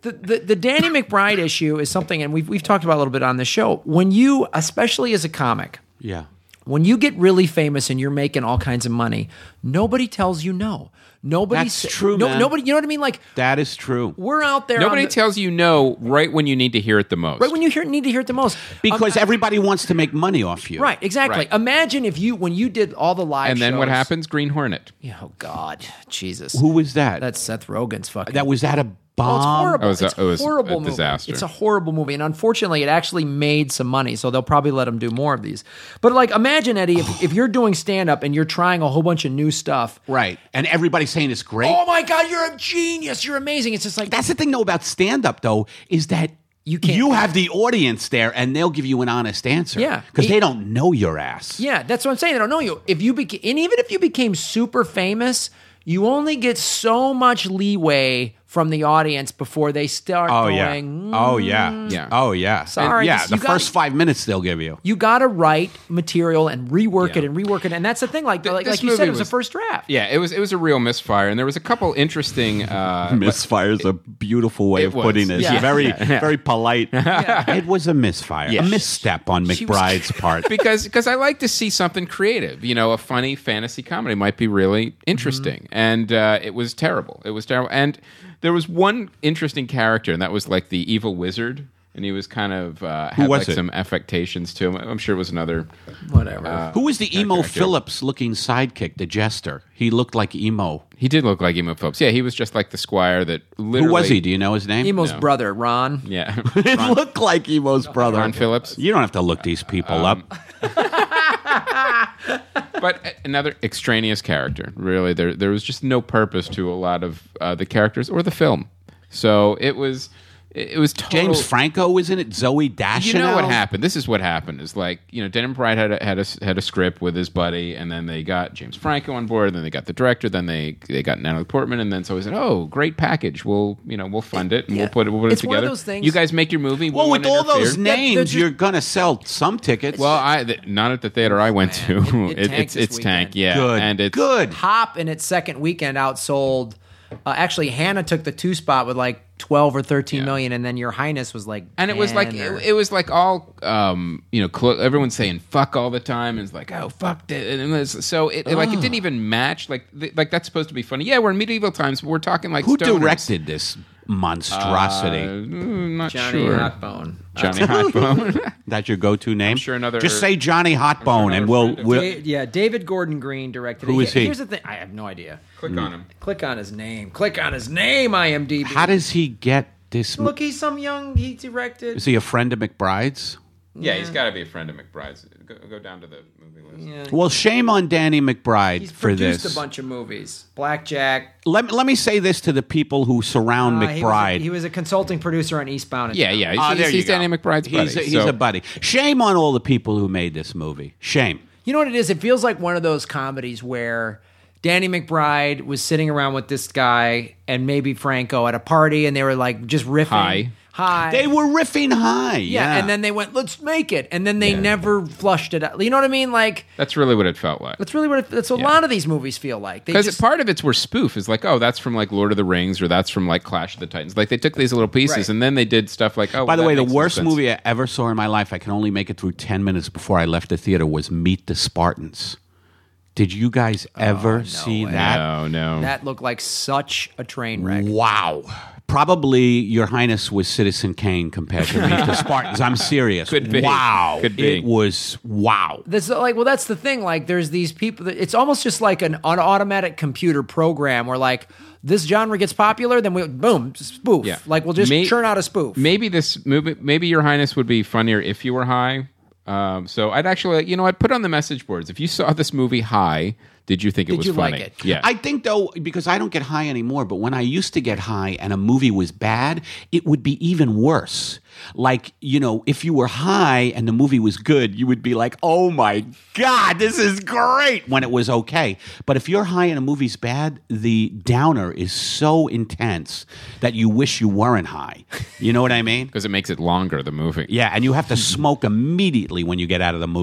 the, the the Danny McBride issue is something, and we've we've talked about a little bit on the show. When you, especially as a comic,
Yeah.
when you get really famous and you're making all kinds of money, nobody tells you no. Nobody.
That's
sa-
true,
no,
man.
Nobody. You know what I mean? Like
That is true.
we're out there.
Nobody
on the,
tells you no right when you need to hear it the most.
right when you hear, need to hear it the most.
Because
Um,
everybody wants to make money off you.
right, exactly.
Right.
Imagine if you when you did all the live
and then what
shows-
happens? Green Hornet.
Oh God, Jesus.
Who was that?
That's Seth Rogen's fucking.
that was that a bomb?
Oh, it's horrible.
It was a-
it's
it was a
horrible movie.
disaster.
It's a horrible movie, and unfortunately, it actually made some money. So they'll probably let him do more of these. But like, imagine Eddie, if, if you're doing stand up and you're trying a whole bunch of new stuff.
Right. And everybody's saying it's great.
Oh my God, you're a genius! You're amazing. It's just like
That's the thing, though, about stand-up, though, is that
You can't-
you have the audience there, and they'll give you an honest answer.
Yeah.
Because
It-
they don't know your ass.
Yeah, that's what I'm saying. They don't know you. If you beca- and even if you became super famous, you only get so much leeway from the audience before they start
Oh, yeah.
going.
Oh, yeah.
Yeah.
Oh, yeah.
Sorry,
And, yeah,
just-
the
you gotta-
first five minutes they'll give you.
You got to write material and rework
Yeah.
it and rework it, and that's the thing. Like, like,
this
like you said,
movie
it was,
was-
a first draft.
Yeah, it was it was a real misfire, and there was a couple interesting. Uh,
Misfire's a beautiful way
It
of
was.
putting it.
Yeah.
Very, very polite. It was a misfire,
Yeah.
a misstep on
She was-
McBride's part.
because because I like to see something creative. You know, a funny fantasy comedy might be really interesting,
Mm-hmm.
and uh, it was terrible. It was terrible, and there was one interesting character, and that was like the evil wizard, and he was kind of uh, had
was
like
it?
some affectations to him. I'm sure it was another.
Whatever.
Who was the emo
character.
Phillips looking sidekick, the jester? He looked like emo.
He did look like Emo Phillips. Yeah, he was just like the squire that literally.
Who was he? Do you know his name?
Emo's
No.
brother, Ron.
Yeah,
It looked like emo's brother.
Ron Phillips.
You don't have to look these people
Um,
up.
But another extraneous character. Really, there there was just no purpose to a lot of uh, the characters or the film. So it was it was total,
James Franco was in it. Zoe Deschanel.
You know what happened? This is what happened. Is like you know, Denham Bride had a, had a had a script with his buddy, and then they got James Franco on board, and then they got the director, then they they got Natalie Portman, and then so he said, "Oh, great package. We'll you know we'll fund it, and
Yeah.
we'll put it we'll put
It's
it
one of
together.
those things-
You guys make your movie.
Well,
we
with
won't
all those
interfere."
they're
names,
just-
you're gonna sell some tickets.
Well, I th- not at the theater I went to.
It- it
It-
tanked
it's
this
it's
weekend.
tank, yeah,
good,
and it's
good.
Hop in its second weekend outsold. Uh, actually, Hannah took the two spot with like twelve or thirteen
Yeah.
million, and then Your Highness was like,
And it was like
banner.
it, it was like all um, you know, clo- everyone's saying "fuck" all the time, and it's like, "Oh, fuck!" It. And it was, so it, it like it didn't even match. Like th- like that's supposed to be funny. Yeah, we're in medieval times, but we're talking like
Who
stoners.
directed this monstrosity?
Uh, mm, not
Johnny
sure.
Hotbone.
Johnny Hotbone.
That's your go-to name?
sure another-
Just say Johnny Hotbone,
another
and we'll.
friend of
we'll
Da- yeah, David Gordon Green directed
Who
it.
is he?
Here's the thing. I have no idea.
Click on him.
Click on his name. Click on his name, IMDb.
how does he get this?
Look, he's some young, he directed.
Is he a friend of McBride's?
Yeah, he's got to be a friend of McBride's. Go, go down to the movie list.
Yeah.
Well, shame on Danny McBride
He's
for
produced
this.
a bunch of movies. Blackjack.
Let, let me say this to the people who surround
Uh, he was a-
McBride.
He was, a consulting producer on Eastbound. and
Yeah,
Down.
yeah. He's,
Ah,
he's,
there you
he's
go.
Danny McBride's buddy.
He's, a, he's
so-
a buddy. Shame on all the people who made this movie. Shame.
You know what it is? It feels like one of those comedies where Danny McBride was sitting around with this guy and maybe Franco at a party, and they were like just riffing.
High.
High.
They were riffing high.
yeah,
Yeah,
and then they went, "Let's make it," and then they
Yeah.
never flushed it out. You know what I mean? Like
That's really what it felt like.
that's really what it, that's a
Yeah.
lot of these movies feel like. They
Because
just,
part of it's were spoof. Is like, oh, that's from like Lord of the Rings, or that's from like Clash of the Titans. Like they took these little pieces
Right.
and then they did stuff like, oh.
By the
that
way, the
makes some
worst
sense.
movie I ever saw in my life, I can only make it through ten minutes before I left the theater, was Meet the Spartans. Did you guys ever see
way.
that?
No, no.
that looked like such a train wreck.
Wow. Probably Your Highness was Citizen Kane compared to Meet the Spartans. I'm serious.
Could be.
Wow.
Could be.
It was wow.
That's like, well, that's the thing. Like, there's these people that it's almost just like an, an automatic computer program where, like, this genre gets popular, then we boom spoof.
Yeah.
Like, we'll just
May-
churn out a spoof.
Maybe this movie, maybe Your Highness would be funnier if you were high. Um, so I'd actually, you know, I'd put on the message boards. If you saw this movie high, did you think it
Did
was
you
funny?
like it?
Yeah.
I think, though, because I don't get high anymore, but when I used to get high and a movie was bad, it would be even worse. Like, you know, if you were high and the movie was good, you would be like, oh my God, this is great, when it was okay. But if you're high and a movie's bad, the downer is so intense that you wish you weren't high. You know what I mean?
Because it makes it longer, the movie.
Yeah, and you have to smoke immediately when you get out of the movie.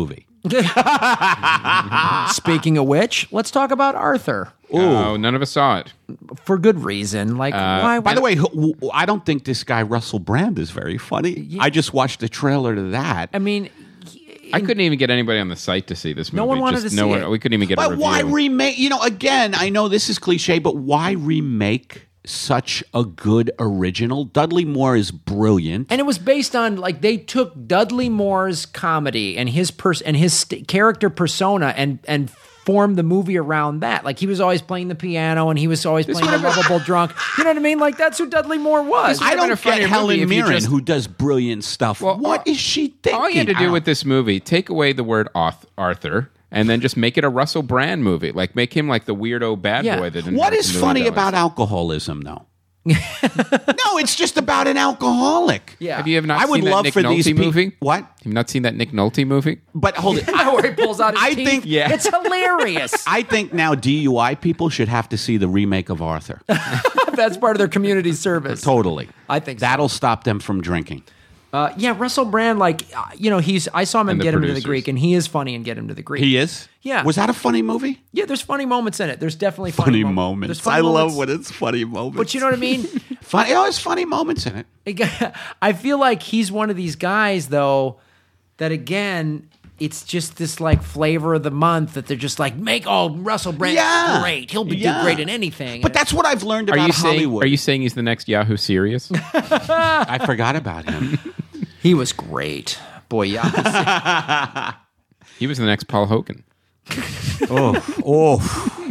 Speaking of which, let's talk about Arthur.
Oh, none of us saw it.
For good reason. Like, why?
By the way, who- I don't think this guy Russell Brand is very funny. I just watched the trailer to that.
I mean,
I couldn't even get anybody on the site to see this movie.
No one wanted
Just
to
no
see
one,
it.
We couldn't even get a
But
review.
why remake? You know, again, I know this is cliche, but why remake such a good original? Dudley Moore is brilliant.
and it was based on like they took Dudley Moore's comedy and his pers- and his st- character persona and and formed the movie around that. Like he was always playing the piano and he was always playing the lovable drunk. You know what I mean? Like that's who Dudley Moore was.
I
been a
don't get
funnier movie
Helen
if you
Mirren,
just-
who does brilliant stuff.
Well,
what
all-
is she thinking?
All you had to do
Al?
with this movie, take away the word auth- Arthur, and then just make it a Russell Brand movie. Like make him like the weirdo bad
Yeah.
boy. That didn't
What
have
is
a million
funny
dollars.
about alcoholism, though? No, it's just about an alcoholic.
Yeah.
Have you ever not
I would
seen that
love
Nick
for
Nolte
these peop-
movie?
What?
Have you not seen that Nick Nolte movie?
But hold it.
Where he pulls out his
I
teeth.
think-
Yeah.
It's hilarious.
I think now D U I people should have to see the remake of Arthur.
That's part of their community service.
Totally.
I think so.
that'll stop them from drinking.
Uh, yeah, Russell Brand, like, uh, you know, he's. I saw him in
And the
Get Him to the
producers.
Greek, and he is funny in Get Him to the Greek.
He is?
Yeah.
Was that a funny movie?
Yeah, there's funny moments in it. There's definitely funny,
Funny
mom-
moments.
There's funny
I
moments.
love when it's funny moments.
But you know what I mean?
funny. Oh, there's funny moments in it.
I feel like he's one of these guys, though, that again, it's just this like flavor of the month that they're just like, make oh Russell Brand's
Yeah.
great. He'll be
Yeah.
do great in anything.
But that's what I've learned
Are
about
you saying?
Hollywood.
Are you saying he's the next Yahoo Serious?
I forgot about him.
he was great, boy. Yeah,
He was the next Paul Hogan.
oh, oh.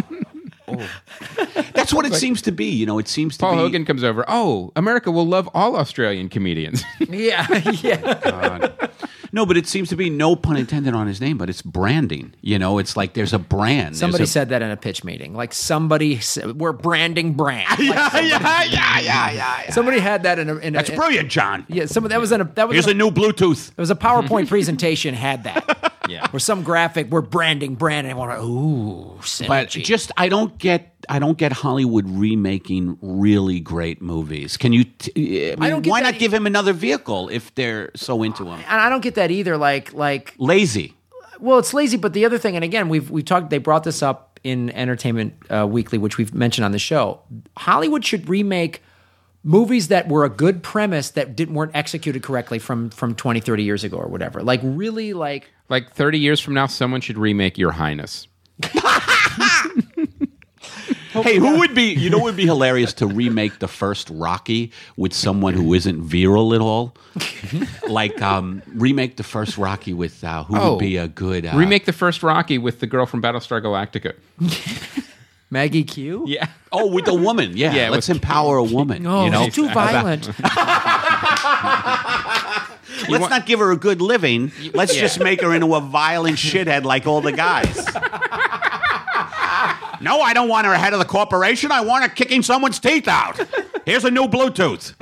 That's what it seems to be. You know, it seems to
Paul
be.
Hogan comes over. Oh, America will love all Australian comedians.
yeah, yeah.
No, but it seems to be, no pun intended on his name, but it's branding. You know, it's like there's a brand.
Somebody
There's a-
said that in a pitch meeting. Like somebody, said, we're branding brand. Like
Yeah,
somebody,
yeah, yeah, yeah, yeah, yeah.
somebody had that in a. In
That's
a,
brilliant, John.
Yeah, some that was in a that was
Here's
in
a new Bluetooth.
It was a PowerPoint presentation had that.
Yeah.
Or some graphic, we're branding brand, and I want to, ooh, synergy.
But just, I don't get, I don't get Hollywood remaking really great movies. Can you? T- I mean,
don't get
why
that
not give him another vehicle if they're so into him?
and I don't get that either. Like, like,
Lazy.
well, it's lazy, but the other thing, and again, we've we talked. They brought this up in Entertainment uh, Weekly, which we've mentioned on the show. Hollywood should remake movies that were a good premise that didn't weren't executed correctly from from twenty, thirty years ago or whatever. Like, really, like.
Like thirty years from now, someone should remake Your Highness.
Hey, who would be? You know, what would be hilarious to remake the first Rocky with someone who isn't virile at all. Like, um, remake the first Rocky with uh, who
Oh.
would be a good uh,
Remake the first Rocky with the girl from Battlestar Galactica.
Maggie Q?
Yeah.
Oh, with a woman. Yeah,
Yeah,
let's
with-
empower a woman.
No,
you know,
she's too violent.
Let's not give her a good living. Let's just make her into a violent shithead like all the guys. No, I don't want her head of the corporation. I want her kicking someone's teeth out. Here's a new Bluetooth.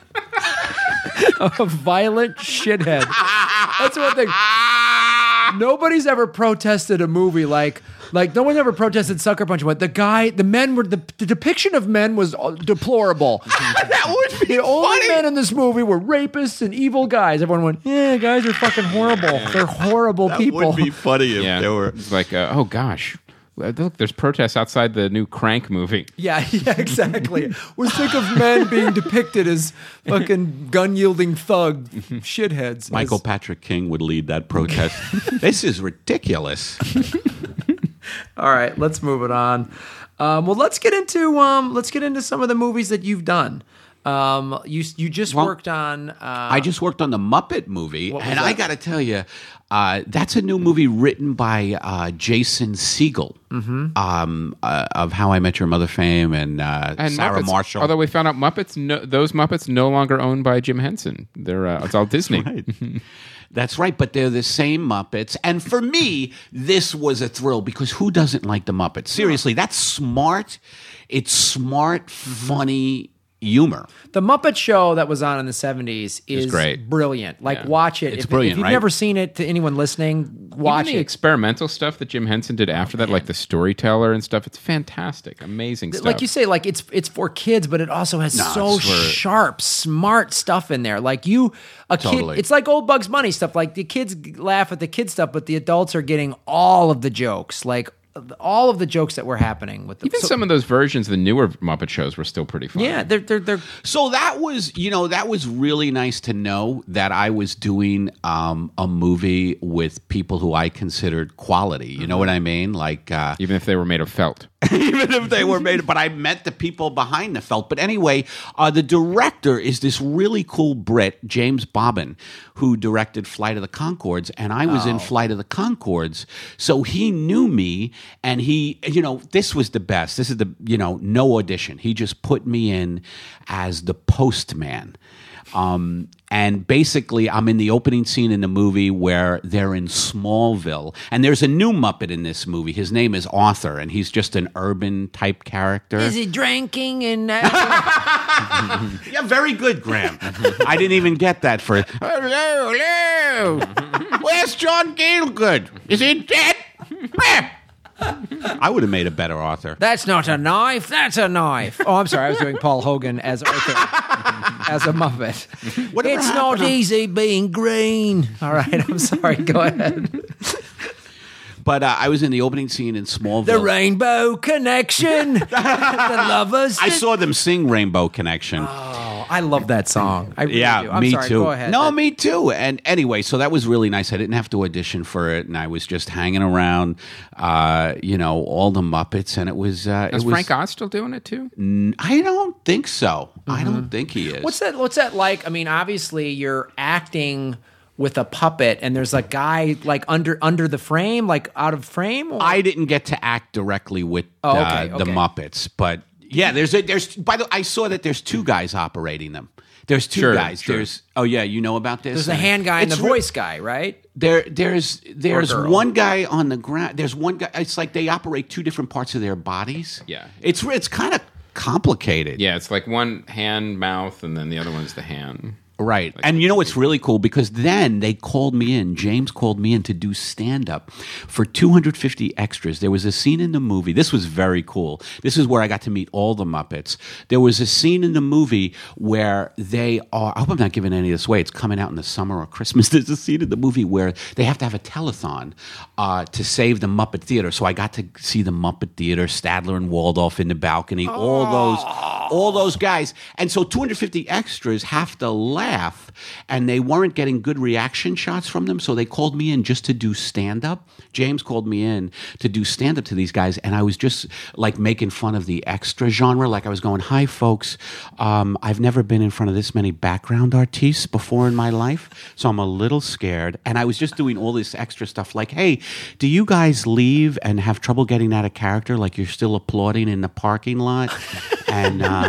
A violent shithead. That's one thing. Nobody's ever protested a movie like like no one ever protested Sucker Punch. Went the guy, the men were the, the depiction of men was uh, deplorable.
That would be
The only
funny.
men in this movie were rapists and evil guys. Everyone went, yeah, guys are fucking horrible. They're horrible
That
people.
would be funny if
Yeah.
there were.
It's like, uh, oh gosh. Look, there's protests outside the new Crank movie.
Yeah, yeah, exactly. We're sick of men being depicted as fucking gun-yielding thug shitheads.
Michael
As-
Patrick King would lead that protest. This is ridiculous.
All right, let's move it on. Um, well, let's get into um, let's get into some of the movies that you've done. Um, you you just
Well,
worked on. Uh,
I just worked on the Muppet movie,
What was
and I
that?
got to tell you, uh, that's a new movie written by uh, Jason Segel
Mm-hmm.
um, uh, of How I Met Your Mother fame and, uh,
And
Sarah
Muppets,
Marshall.
Although we found out Muppets, no, those Muppets no longer owned by Jim Henson. They're uh, it's all Disney.
Right. That's right, but they're the same Muppets. And for me, this was a thrill because who doesn't like the Muppets? Seriously, that's smart. It's smart, funny. humor.
The Muppet Show that was on in the seventies is
great.
brilliant. Like,
Yeah.
watch it.
It's
if,
brilliant,
If you've
right?
never seen it, to anyone listening, watch
Even the
it.
experimental stuff that Jim Henson did after that, like the Storyteller and stuff, it's fantastic, amazing stuff.
Like you say, like it's it's for kids, but it also has
No,
so
it's for-
sharp, smart stuff in there. Like you, a
Totally.
kid, it's like old Bugs Bunny stuff. Like the kids laugh at the kid stuff, but the adults are getting all of the jokes, like all of the jokes that were happening with the.
Even
so-
some of those versions, the newer Muppet shows, were still pretty fun.
yeah, they're they're they're
So that was, you know, that was really nice to know that I was doing um, a movie with people who I considered quality. You know what I mean? Like, uh,
Even if they were made of felt.
even if they were made, but I met the people behind the felt. But anyway, uh, the director is this really cool Brit, James Bobbin, who directed Flight of the Conchords, and I was in Flight of the Conchords, so he knew me, and he, you know, this was the best. This is the, you know, no audition. He just put me in as the postman. Um, and basically, I'm in the opening scene in the movie where they're in Smallville. And there's a new Muppet in this movie. His name is Arthur, and he's just an urban type character.
is he drinking and uh,
Yeah, very good, Graham. I didn't even get that for
Hello, hello.
Where's John Gielgud? Is he dead? I would have made a better Arthur.
that's not a knife, that's a knife. Oh, I'm sorry, I was doing Paul Hogan as Arthur, as a Muppet.
Whatever
it's not
happened?
easy being green. All right, I'm sorry. Go ahead.
But uh, I was in the opening scene in Smallville.
The Rainbow Connection. The lovers.
I saw them sing Rainbow Connection.
Oh, I love that song. I really
yeah,
do. I'm
me
sorry,
too.
Go ahead.
No,
That-
me too. And anyway, so that was really nice. I didn't have to audition for it, and I was just hanging around, uh, you know, all the Muppets, and it was. Uh,
Is
it was
Frank Oz still doing it too?
I don't think so. I don't think he is.
What's that? What's that like? I mean, obviously, you're acting with a puppet, and there's a guy like under under the frame, like out of frame. Or?
I didn't get to act directly with
Oh,
uh,
okay,
the
okay.
Muppets, but yeah, there's a, there's. By the way, I saw that there's two guys operating them. There's two
Sure,
guys.
sure.
There's oh yeah, you know about this.
There's the hand guy and
It's
the
re-
voice guy, right?
There, there's there's
girl.
one guy on the ground. There's one guy. It's like they operate two different parts of their bodies.
Yeah.
it's it's kind of complicated.
Yeah, it's like one hand, mouth, and then the other one's the hand.
Right. And you know what's really cool? Because then they called me in, James called me in to do stand-up for two hundred fifty extras. There was a scene in the movie. This was very cool. This is where I got to meet all the Muppets. There was a scene in the movie where they are, I hope I'm not giving any of this away. It's coming out in the summer or Christmas. There's a scene in the movie where they have to have a telethon uh, to save the Muppet Theater. So I got to see the Muppet Theater, Stadler and Waldorf in the balcony, all those all those guys. And so two hundred fifty extras have to laugh, and they weren't getting good reaction shots from them, so they called me in just to do stand-up. James called me in to do stand-up to these guys, and I was just like making fun of the extra genre. Like I was going, hi, folks, um, I've never been in front of this many background artists before in my life, so I'm a little scared. And I was just doing all this extra stuff like, hey, do you guys leave and have trouble getting out of character, like you're still applauding in the parking lot? And uh,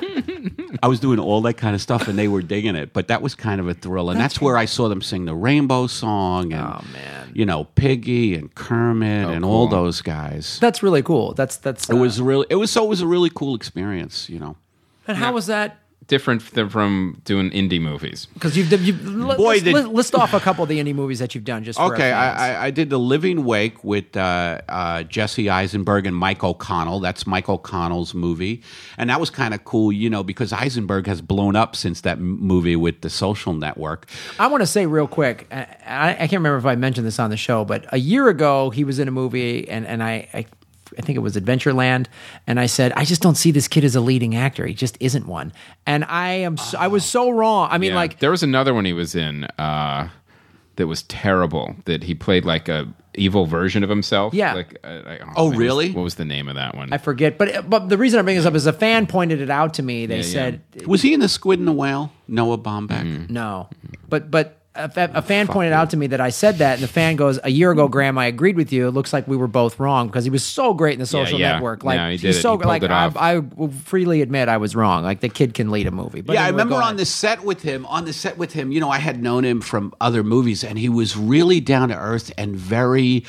I was doing all that kind of stuff, and they were digging it. But that was kind of a thrill, and that's, where I saw them sing the Rainbow Song, and
Oh, man.
you know, Piggy and Kermit
Oh,
and
cool.
all those guys.
That's really cool. That's that's.
It was really, it was so, it was a really cool experience, you know.
And how was that?
Different than from doing indie movies.
Because you've, you've
Boy,
Boy, list,
the-
list off a couple of the indie movies that you've done. Just for
Okay,
our fans.
I, I, I did The Living Wake with uh, uh, Jesse Eisenberg and Mike O'Connell. That's Mike O'Connell's movie. And that was kind of cool, you know, because Eisenberg has blown up since that m- movie with The Social Network.
I want to say real quick, I, I I can't remember if I mentioned this on the show, but a year ago he was in a movie, and and I, I I think it was Adventureland, and I said I just don't see this kid as a leading actor. He just isn't one, and I am so, I was so wrong. I mean,
Yeah.
like
there was another one he was in uh, that was terrible. That he played like a evil version of himself.
Yeah.
Like, uh, I-
Oh,
what was-
really?
What was the name of that one?
I forget, but but the reason I bring this up is a fan pointed it out to me. They
Yeah,
said
Was he in The Squid and the Whale? Noah Baumbach?
no, but but. A, fa- a fan pointed out to me that I said that, and the fan goes, "A year ago, Graham, I agreed with you. It looks like we were both wrong because he was so great in the Social
yeah.
Network. Like
No, he
he's
did it.
so
He pulled
like
it
I,
off.
I will freely admit I was wrong. Like the kid can lead a movie. But
Yeah, I
anyway,
remember
go
on
ahead.
the set with him, on the set with him, you know, I had known him from other movies, and he was really down to earth and very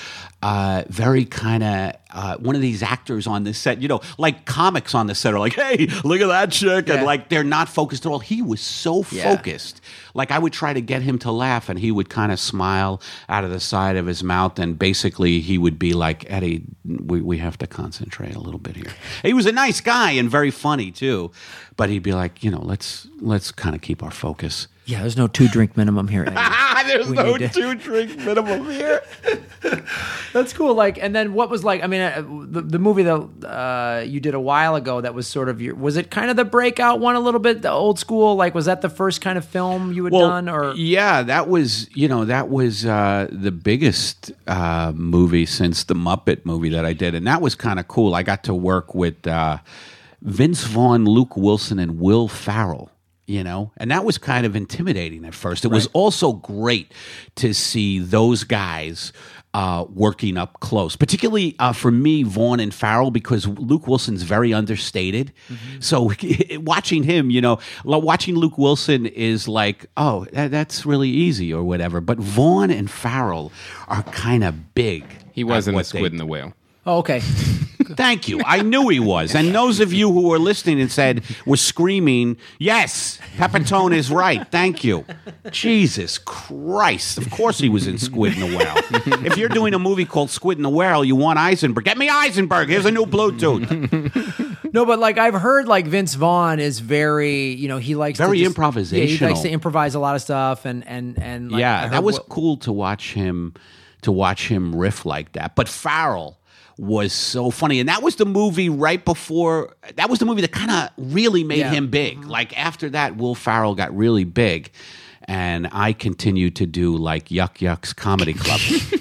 uh, very kind of uh, one of these actors on this set, you know, like comics on the set are like, hey, look at that chick.
Yeah.
And like they're not focused at all. He was so
Yeah.
focused. Like I would try to get him to laugh and he would kind of smile out of the side of his mouth. And basically he would be like, Eddie, we, we have to concentrate a little bit here. He was a nice guy and very funny too. But he'd be like, you know, let's let's kind of keep our focus.
Yeah, there's no two drink minimum here. Eddie.
There's
We
no
need to-
two drink minimum here.
That's cool. Like, and then what was like? I mean, uh, the the movie that uh, you did a while ago that was sort of your. Was it kind of the breakout one a little bit? The old school, like, was that the first kind of film you had done? Or
yeah, that was you know that was uh, the biggest uh, movie since the Muppet movie that I did, and that was kind of cool. I got to work with uh, Vince Vaughn, Luke Wilson, and Will Ferrell. You know, and that was kind of intimidating at first. It was also great to see those guys uh, working up close, particularly uh, for me, Vaughn and Farrell, because Luke Wilson's very understated. Mm-hmm. So watching him, you know, watching Luke Wilson is like, oh, that, that's really easy or whatever. But Vaughn and Farrell are kind of big.
He was
at
in The
what
Squid
they
and the Whale.
oh, okay.
Thank you. I knew he was. And those of you who were listening and said, were screaming, yes, Pepitone is right. Thank you. Jesus Christ. Of course he was in Squid and the Whale. If you're doing a movie called Squid and the Whale, you want Eisenberg. Get me Eisenberg. Here's a new Bluetooth.
No, but like I've heard, like Vince Vaughn is very, you know, he likes
Very
to just,
improvisational.
Yeah, he likes to improvise a lot of stuff, and and and like, I
yeah,
heard
that was
Will-
cool to watch him to watch him riff like that. But Farrell was so funny, and that was the movie right before. That was the movie that kind of really made
Yeah.
him big. Like after that, Will Farrell got really big, and I continued to do like Yuck Yucks Comedy Club.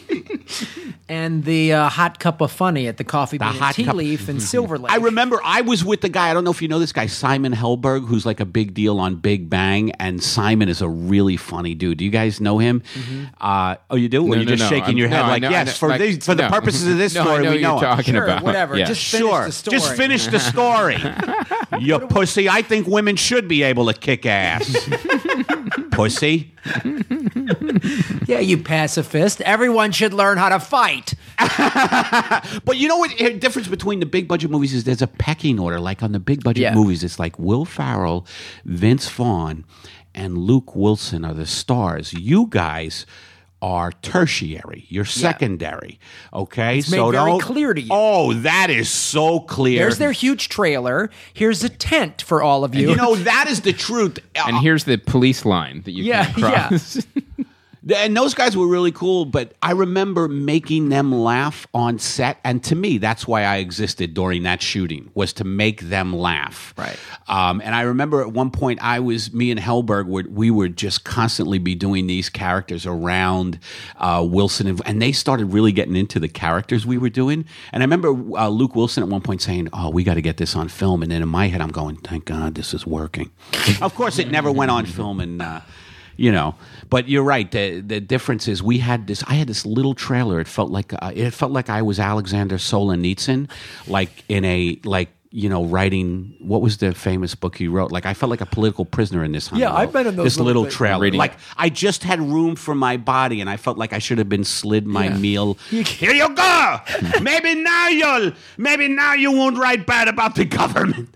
and the uh, Hot Cup of Funny at the Coffee Bean
Hot
and Tea
Cup-
Leaf in Silver Lake.
I remember I was with the guy. I don't know if you know this guy, Simon Helberg, who's like a big deal on Big Bang. And Simon is a really funny dude. Do you guys know him? Uh, oh, you do?
No,
Well, you're
no,
just
no.
shaking
I'm-
your head
no, I
like,
know- I
yes,
know,
for,
like,
these, for the
no.
purposes of this
No, I
story,
know
we
who
know
you're
him.
talking
Sure,
about.
whatever.
Yeah.
Just finish
Sure.
the story.
Just finish the story. You pussy. I think women should be able to kick ass. Pussy.
Yeah, you pacifist. Everyone should learn how to fight.
But you know what? The difference between the big budget movies is there's a pecking order. Like on the big budget
Yeah.
movies, it's like Will Ferrell, Vince Vaughn, and Luke Wilson are the stars. You guys are tertiary. You're secondary. Okay,
It's made very
don't-
clear to you.
Oh, that is so clear.
There's their huge trailer. Here's a tent for all of you.
You know that is the truth.
And here's the police line that you
Yeah,
can cross.
And those guys were really cool, but I remember making them laugh on set, and to me, that's why I existed during that shooting, was to make them laugh.
Right.
Um, and I remember at one point, I was me and Helberg were we would just constantly be doing these characters around uh, Wilson, and, and they started really getting into the characters we were doing. And I remember uh, Luke Wilson at one point saying, "Oh, we got to get this on film." And then in my head, I'm going, "Thank God this is working." Of course, it never went on film, and. Uh, You know, but you're right. The the difference is we had this. I had this little trailer. It felt like uh, it felt like I was Alexander Solzhenitsyn, like in a like you know writing. What was the famous book he wrote? Like I felt like a political prisoner in this.
Yeah,
Honeywell,
I've been in those
this
little
little
things.
trailer.
Reading
Like
it.
I just had room for my body, and I felt like I should have been slid my
Yeah.
meal. Here you go. Maybe now you'll. Maybe now you won't write bad about the government.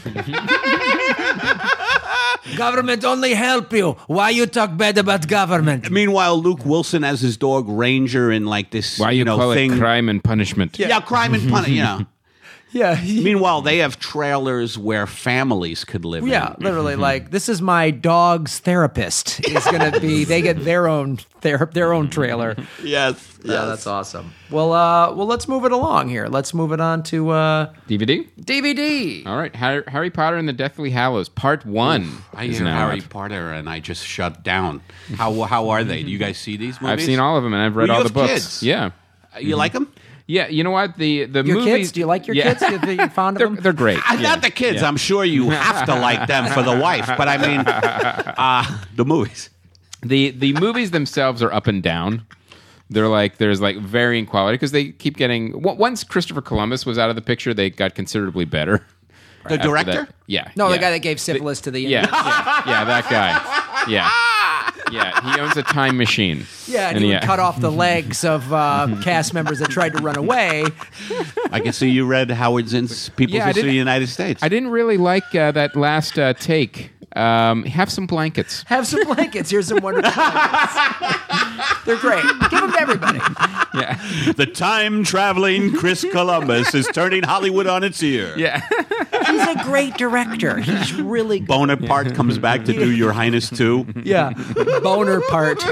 Government only help you. Why you talk bad about government?
Meanwhile, Luke Wilson has his dog Ranger in like this.
Why you,
know
call
thing.
it crime and punishment?
Yeah, crime and punishment. You know.
Yeah.
Meanwhile, they have trailers where families could live.
Yeah,
in.
literally, like this is my dog's therapist. Is gonna be. They get their own ther- their own trailer.
Yes.
Yeah, that's awesome. Well, uh, well, let's move it along here. Let's move it on to uh,
D V D?
D V D.
All right. Harry, Harry Potter and the Deathly Hallows, Part One.
I
is
hear
now
Harry
out.
Potter, and I just shut down. How how are they? Do you guys see these movies?
I've seen all of them, and I've read
Well, you
all the
have
books.
kids.
Yeah.
Uh, You like them?
Yeah, you know what? The the
Your
movies,
kids? Do you like your
Yeah.
kids? You think you're fond of
they're,
them?
they're great.
Uh,
Yeah.
Not the kids.
Yeah.
I'm sure you have to like them for the wife, but I mean, uh, the movies.
The the movies themselves are up and down. They're like there's like varying quality because they keep getting. w- Once Christopher Columbus was out of the picture, they got considerably better.
The
After
director?
that- yeah.
No, the
yeah.
guy that gave syphilis to the
Yeah, yeah, yeah, that guy. Yeah, Yeah, he owns a time machine.
Yeah, and, he would cut off the legs of uh, cast members that tried to run away.
I can see you read Howard Zinn's People's
Yeah, I
History of the
didn't-
United States.
I didn't really like uh, that last uh, take. Um, have some blankets.
Have some blankets. Here's some wonderful blankets. They're great. Give them to everybody.
Yeah,
The time-traveling Chris Columbus is turning Hollywood on its ear.
yeah.
He's a great director. He's really good.
Bonaparte comes back to do Your Highness too.
Yeah. Boner part.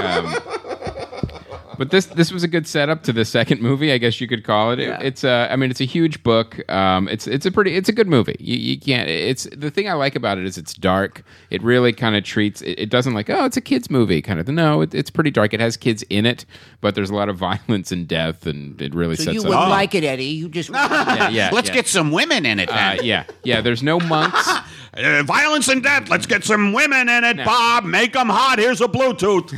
But this this was a good setup to the second movie, I guess you could call it. It-
Yeah.
It's uh, I mean, it's a huge book. Um, it's it's a pretty it's a good movie. You, you can't. It's the thing I like about it is it's dark. It really kind of treats. It, it doesn't like oh, it's a kids movie kind of. No, it, it's pretty dark. It has kids in it, but there's a lot of violence and death, and it really
So
sets
you
up.
wouldn't like it, Eddie. You just
Yeah, yeah,
Let's
yeah.
get some women in it,
Uh,
then.
yeah, yeah. There's no monks.
Uh, violence and death. Let's get some women in it, Bob. Make them hot. Here's a Bluetooth.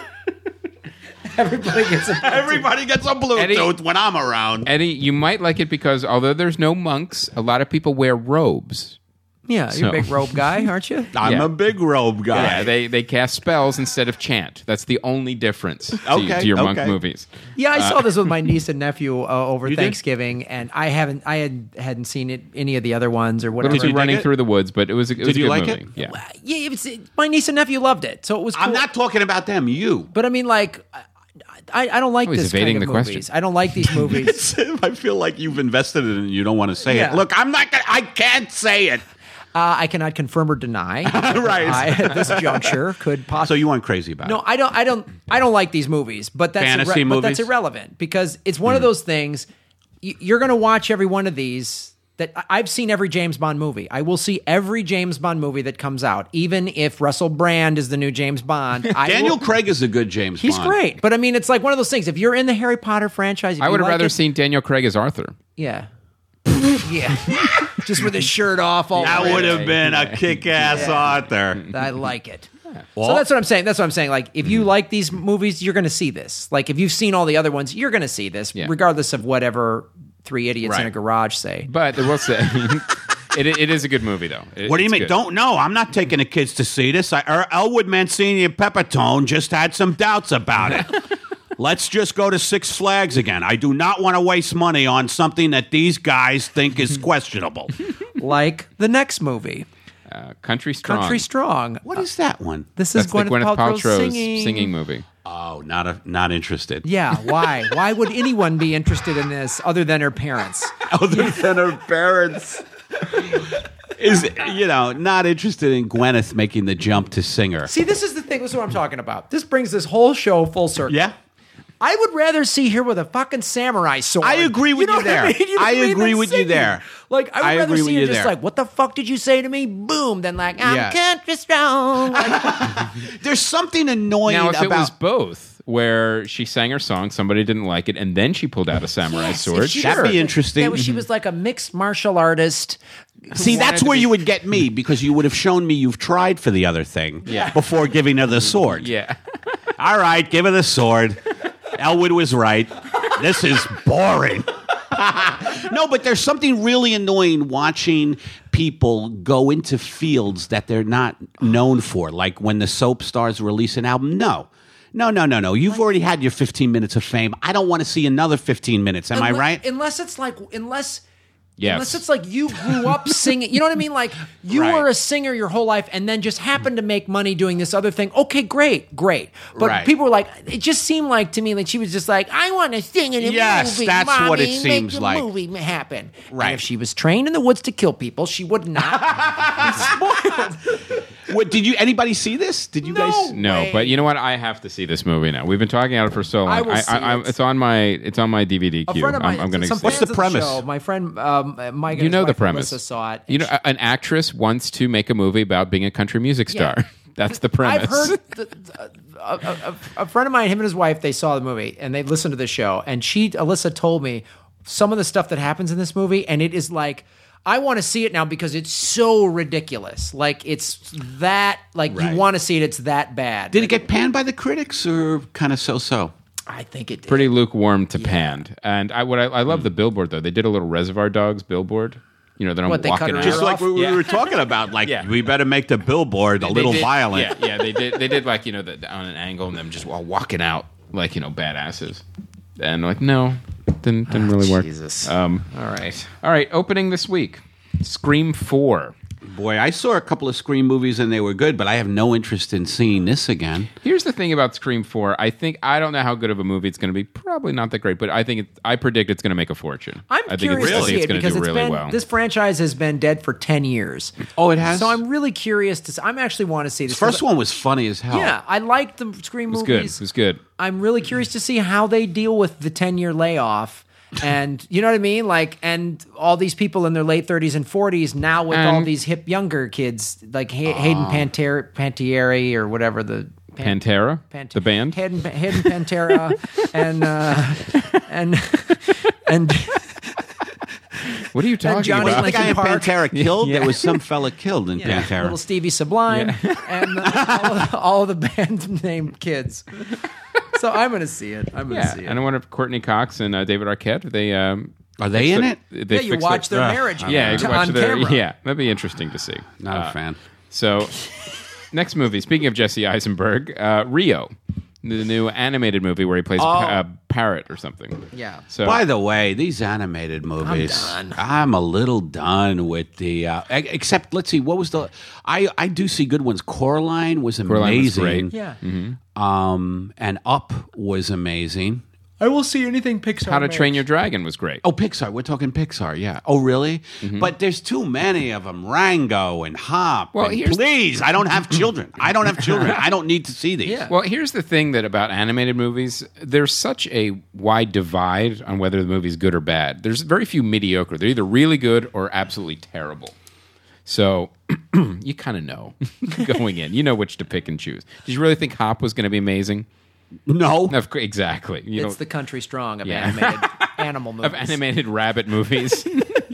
Everybody gets a
Everybody gets a Bluetooth
Eddie-
when I'm around.
Eddie, you might like it because although there's no monks, a lot of people wear robes.
Yeah, you're
So-
a big robe guy, aren't you?
I'm
Yeah.
a big robe guy.
Yeah, they they cast spells instead of chant. That's the only difference to,
Okay,
to your monk
okay.
movies.
Yeah, I saw this with my niece and nephew uh, over
You did?
Thanksgiving, and I haven't, I had hadn't seen it any of the other ones or whatever.
Little
you
too running
dig it?
through the woods, but it was a, it was a
you
good
like
movie.
it?
Yeah.
Yeah, it was, my niece and nephew loved it, so it was. Cool.
I'm not talking about them. You.
But I mean, like, I, I don't like
Oh, he's
this
evading
kind of
the question.
movies. I don't like these movies.
I feel like you've invested in it and you don't want to say
Yeah.
it. Look, I'm not. Gonna, I can't say it.
Uh, I cannot confirm or deny.
Right.
I, at this juncture, could
So
possibly.
you weren't crazy about
No,
it.
I don't. I don't. I don't like these movies. But that's
Fantasy
But that's
movies?
irrelevant because it's one of those things. y- You're going to watch every one of these. That I- I've seen every James Bond movie. I will see every James Bond movie that comes out, even if Russell Brand is the new James Bond. I
Daniel
will-
Craig is a good James
He's
Bond.
great, but I mean, it's like one of those things. If you're in the Harry Potter franchise, if
I
you
would have
like
rather
it-
seen Daniel Craig as Arthur.
Yeah, yeah, just with his shirt off. All
That
the
would
way.
have been a kick-ass Arthur.
I like it.
Well-
so that's what I'm saying. That's what I'm saying. Like, if you like these movies, you're going to see this. Like, if you've seen all the other ones, you're going to see this,
Yeah.
regardless of whatever three idiots in a
Right.
garage say.
But I will say, it, it is a good movie, though. It-
What do you
it's
mean?
good.
Don't know. I'm not taking the kids to see this. I, er, Elwood Mancini and Peppertone just had some doubts about it. Let's just go to Six Flags again. I do not want to waste money on something that these guys think is questionable.
Like the next movie,
Uh, Country Strong.
Country Strong.
What is that one?
This is
That's the
Gwyneth,
Gwyneth
Paltrow
Paltrow's
singing.
singing movie.
Oh, not a, not interested.
Yeah, why? Why would anyone be interested in this other than her parents?
Other than her parents. Is, you know, not interested in Gwyneth making the jump to singer.
See, this is the thing. This is what I'm talking about. This brings this whole show full circle.
Yeah?
I would rather see her with a fucking samurai sword.
I agree with
know
you
what
there.
I, mean? You know
I
what mean?
agree
Than
with you
singing.
there.
Like, I would
I
rather
agree
see
with
her
you
just
there.
like, what the fuck did you say to me? Boom. Then like, I'm
Yeah.
country strong. Like,
There's something annoying
Now, if
about...
it was both, where she sang her song, somebody didn't like it, and then she pulled out a samurai
yes,
sword.
if she
That'd
was-
be interesting.
that was- She was like a mixed martial artist.
See,
wanted
that's
to
where
be-
you would get me because you would have shown me you've tried for the other thing
Yeah.
before giving her the sword.
Yeah.
All right, give her the sword. Elwood was right. This is boring. No, but there's something really annoying watching people go into fields that they're not known for, like when the soap stars release an album. No. No, no, no, no. You've already had your fifteen minutes of fame. I don't want to see another fifteen minutes. Am I
Unle-
right?
Unless it's like, unless.
Yes.
Unless it's like you grew up singing, you know what I mean? Like you
Right.
were a singer your whole life and then just happened to make money doing this other thing. Okay, great, great. But
Right.
people were like, it just seemed like to me like she was just like, I want to sing in a
Yes,
movie.
that's
Mommy,
what it
make
seems
the
like.
movie happen.
Right.
And if she was trained in the woods to kill people, she would not be spoiled.
What, did you? Anybody see this? Did you
No.
guys?
No,
Way.
but you know what? I have to see this movie now. We've been talking about it for so long.
I will see
I,
it.
It's on my it's on my D V D
A
queue.
friend of mine,
I'm, I'm going to
some
see
What's
it.
fans
the
of
premise?
show, my friend um, Mike, and
You
his
know the
wife
premise.
Melissa saw it.
You know, a- an actress wants to make a movie about being a country music star.
Yeah.
That's the premise.
I've heard the, the, a, a, a friend of mine, him and his wife, they saw the movie and they listened to the show. And she, Alyssa, told me some of the stuff that happens in this movie, and it is like, I want to see it now because it's so ridiculous. Like it's that, like
Right.
you want to see it. It's that bad.
Did it get panned by the critics or kind of so-so?
I think it did.
Pretty lukewarm to panned. And I what I, I love the billboard though. They did a little Reservoir Dogs billboard. You know, they don't
What, they
walk
cut
it
her
out.
ear
Just like
off?
we, we
Yeah.
were talking about, like
Yeah.
we better make the billboard a
They
little
did-
violent.
Yeah, yeah, they did. They did like you know the, on an angle and them just while walking out like you know badasses, and like no, didn't didn't really work.
Jesus.
Um,
All right.
all right, opening this week, Scream Four.
Boy, I saw a couple of Scream movies and they were good, but I have no interest in seeing this again.
Here's the thing about Scream Four. I think I don't know how good of a movie it's going to be. Probably not that great, but I think it, I predict it's going to make a fortune.
I'm
I think
curious
it's, I
to
think
see
it's
it
going to
because
do
it's
really
been
well.
this franchise has been dead for ten years.
Oh, it has?
So I'm really curious to. See, I'm actually want to see this
The first one was funny as hell.
Yeah, I like the Scream
it was good.
movies.
It was good.
I'm really curious to see how they deal with the ten year layoff. And you know what I mean? Like, and all these people in their late thirties and forties now with all
And-
these hip younger kids, like Hay- Hayden Panter- Pantieri or whatever the Pan-
Pantera,
Pant-
the band.
Hayden, Hayden Pantera, and uh, and and
What are you talking
Johnny
about?
I think I had
Linkin Park.
Pantera killed.
Yeah.
There was some fella killed in
yeah,
Pantera.
little Stevie Sublime, and uh, all, of, all of the band named kids. So I'm gonna see it. I'm gonna
Yeah,
see it.
and I wonder if Courtney Cox and uh, David Arquette they um,
Are they in it?
They
yeah, you
fixed
watch
their-
their
Ugh,
marriage
Yeah, you
to-
watch
on
their-
camera.
yeah, that'd be interesting to see.
Not
Uh,
a fan.
So, next movie. Speaking of Jesse Eisenberg, uh, Rio, the new animated movie where he plays
Oh.
pa- a parrot or something.
Yeah.
So,
By the way, these animated movies,
done.
I'm a little done with the. Uh, e- except, let's see, what was the? I I do see good ones. Coraline was
Coraline was
amazing.
great.
Yeah.
Um, and Up was amazing.
I will see anything Pixar.
How to
makes.
Train Your Dragon was great.
Oh, Pixar. We're talking Pixar. Yeah. Oh, really?
Mm-hmm.
But there's too many of them. Rango and Hop.
Well,
and
here's-
please, I don't have children. I don't have children. I don't need to see these.
Yeah.
Well, here's the thing that about animated movies, there's such a wide divide on whether the movie's good or bad. There's very few mediocre. They're either really good or absolutely terrible. So you kind of know going in. You know which to pick and choose. Did you really think Hop was going to be amazing?
No.
Of course, exactly. You
It's
know,
the country strong of
Yeah.
animated animal movies.
of animated rabbit movies.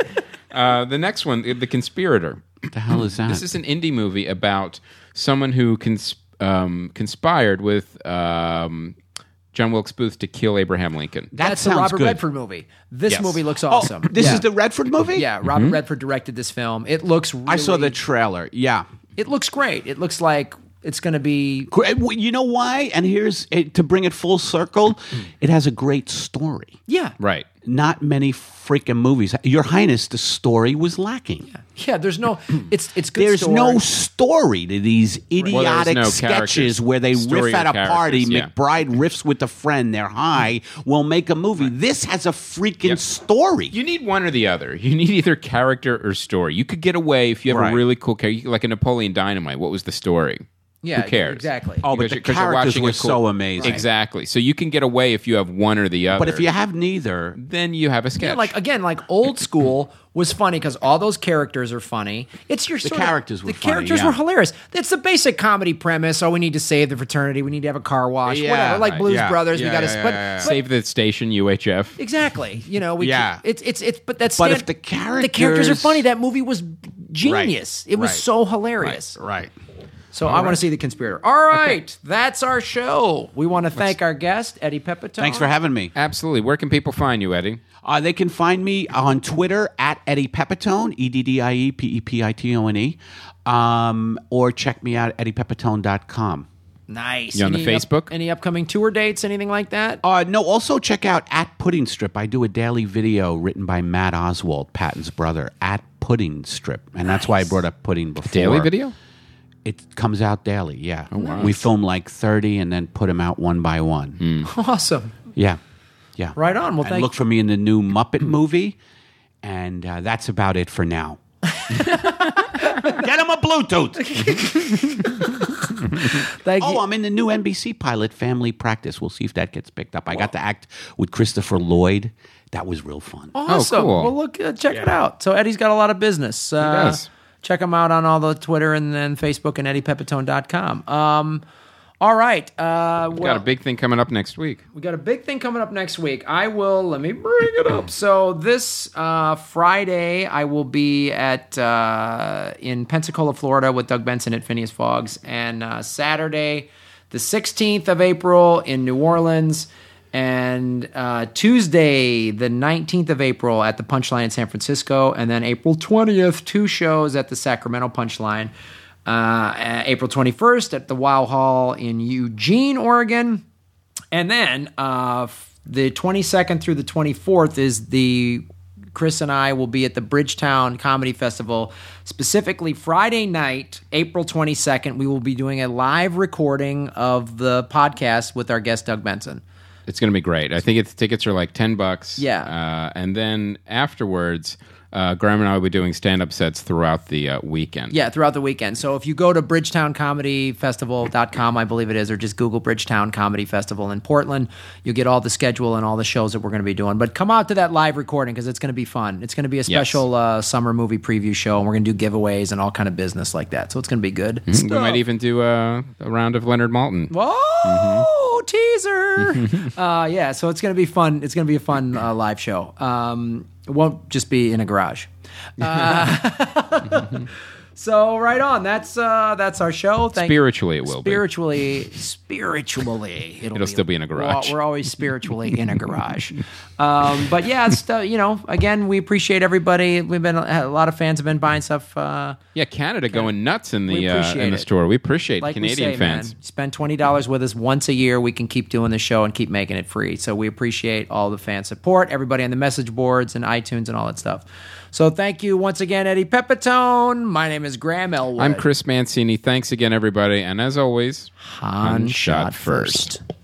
uh, the next one, The Conspirator.
What the hell is that?
This is an indie movie about someone who cons- um, conspired with um, John Wilkes Booth to kill Abraham Lincoln.
that
That's the
sounds
Robert
good.
Redford movie. This
Yes.
movie looks
Oh,
awesome.
this
Yeah.
is the Redford movie?
Yeah, Robert
Mm-hmm.
Redford directed this film. It looks really,
I saw the trailer. Yeah.
It looks great. It looks like it's going to be
Great. You know why? And here's it, to bring it full circle. It has a great story.
yeah.
Right.
Not many freaking movies. Your Highness, the story was lacking.
Yeah, there's no it's it's good
There's
story.
no story to these idiotic
no
sketches
characters.
where they
Story
riff at
or
a party.
characters, yeah.
McBride riffs with a friend. They're high. We'll make a movie. This has a freaking
Yep.
story.
You need one or the other. You need either character or story. You could get away if you have
Right.
a really cool character, like a Napoleon Dynamite. What was the story?
Yeah,
Who cares?
exactly.
Oh, but
Because
the
you- 'cause you're
characters
watching
were
a cool-
so amazing.
Exactly. So you can get away if you have one or the other.
But if you have neither,
then you have a sketch.
Yeah, like again, like old school was funny because all those characters are funny. It's your
The
sort of-
characters were
the
funny,
characters
yeah.
were hilarious. It's the basic comedy premise. Oh, we need to save the fraternity. We need to have a car wash.
Yeah,
whatever. Like
right,
Blues
yeah,
Brothers.
yeah,
we got to.
yeah,
but,
yeah, yeah.
but
Save the Station, U H F.
exactly. You know. We
Yeah.
It's it's it's. But that's.
But
stand-
if the
the characters are
characters-
funny, that movie was genius. It was
right,
so hilarious.
right.
So I want to see The Conspirator. All right, that's our show. We want to thank our guest Eddie Pepitone.
Thanks for having me.
Absolutely. Where can people find you, Eddie?
Uh, they can find me on Twitter at Eddie Pepitone, E D D I E P E P I T O N E, um, or check me out at eddie pepitone dot com.
Nice.
You on the
Any up-
Facebook?
any upcoming tour dates? Anything like that?
Uh, no, also check out at Pudding Strip. I do a daily video written by Matt Oswald, Patton's brother, at Pudding Strip. And that's why I brought up Pudding before.
Daily video?
It comes out daily, yeah. Oh, wow. We film like thirty and then put them out one by one.
Awesome.
Yeah, yeah.
Right on. Well,
and
thank
look for me in the new Muppet movie. And uh, that's about it for now. Get him a Bluetooth.
Thank
Oh,
you.
I'm in the new N B C pilot, Family Practice. We'll see if that gets picked up. I got to act with Christopher Lloyd. That was real fun.
Awesome.
Oh, cool.
Well, look, uh, check it out. So Eddie's got a lot of business. Uh,
does.
Check him out on all the Twitter and then Facebook and eddie pepitone dot com. Um, all right. Uh,
We've
well,
got a big thing coming up next week.
we got a big thing coming up next week. I will, let me bring it up. So this uh, Friday, I will be at uh, in Pensacola, Florida with Doug Benson at Phineas Fogg's. And uh, Saturday, the sixteenth of April in New Orleans And uh, Tuesday, the nineteenth of April at the Punchline in San Francisco. And then April twentieth, two shows at the Sacramento Punchline. Uh, April twenty-first at the Wow Hall in Eugene, Oregon. And then uh, the twenty-second through the twenty-fourth is the... Chris and I will be at the Bridgetown Comedy Festival. Specifically, Friday night, April twenty-second, we will be doing a live recording of the podcast with our guest, Doug Benson.
It's going to be great. I think it's, tickets are like ten bucks.
Yeah.
Uh, and then afterwards, uh, Graham and I will be doing stand-up sets throughout the uh, weekend.
Yeah, throughout the weekend. So if you go to bridgetown comedy festival dot com, I believe it is, or just Google Bridgetown Comedy Festival in Portland, you'll get all the schedule and all the shows that we're going to be doing. But come out to that live recording because it's going to be fun. It's going to be a special yes. uh, summer movie preview show, and we're going to do giveaways and all kind of business like that. So it's going to be good.
Mm-hmm. We might even do a, a round of Leonard Maltin.
Whoa! Mm-hmm. Teaser! uh, yeah, so it's going to be fun. It's going to be a fun uh, live show. Um, it won't just be in a garage. Uh, so right on. That's uh, that's our show. Thank
spiritually, it will
spiritually, be. Spiritually, it'll,
it'll
be,
still be in a garage.
We're, we're always spiritually in a garage. Um, but yeah, it's uh, you know, again, we appreciate everybody. We've been a lot of fans have been buying stuff. Uh,
yeah, Canada going nuts in the uh, in the
it.
store. We appreciate
like
Canadian
we say,
fans.
Man, spend twenty dollars with us once a year. We can keep doing the show and keep making it free. So we appreciate all the fan support, everybody on the message boards and iTunes and all that stuff. So thank you once again, Eddie Pepitone. My name is Graham Elwood.
I'm Chris Mancini. Thanks again, everybody. And as always,
Han, Han shot, shot first. first.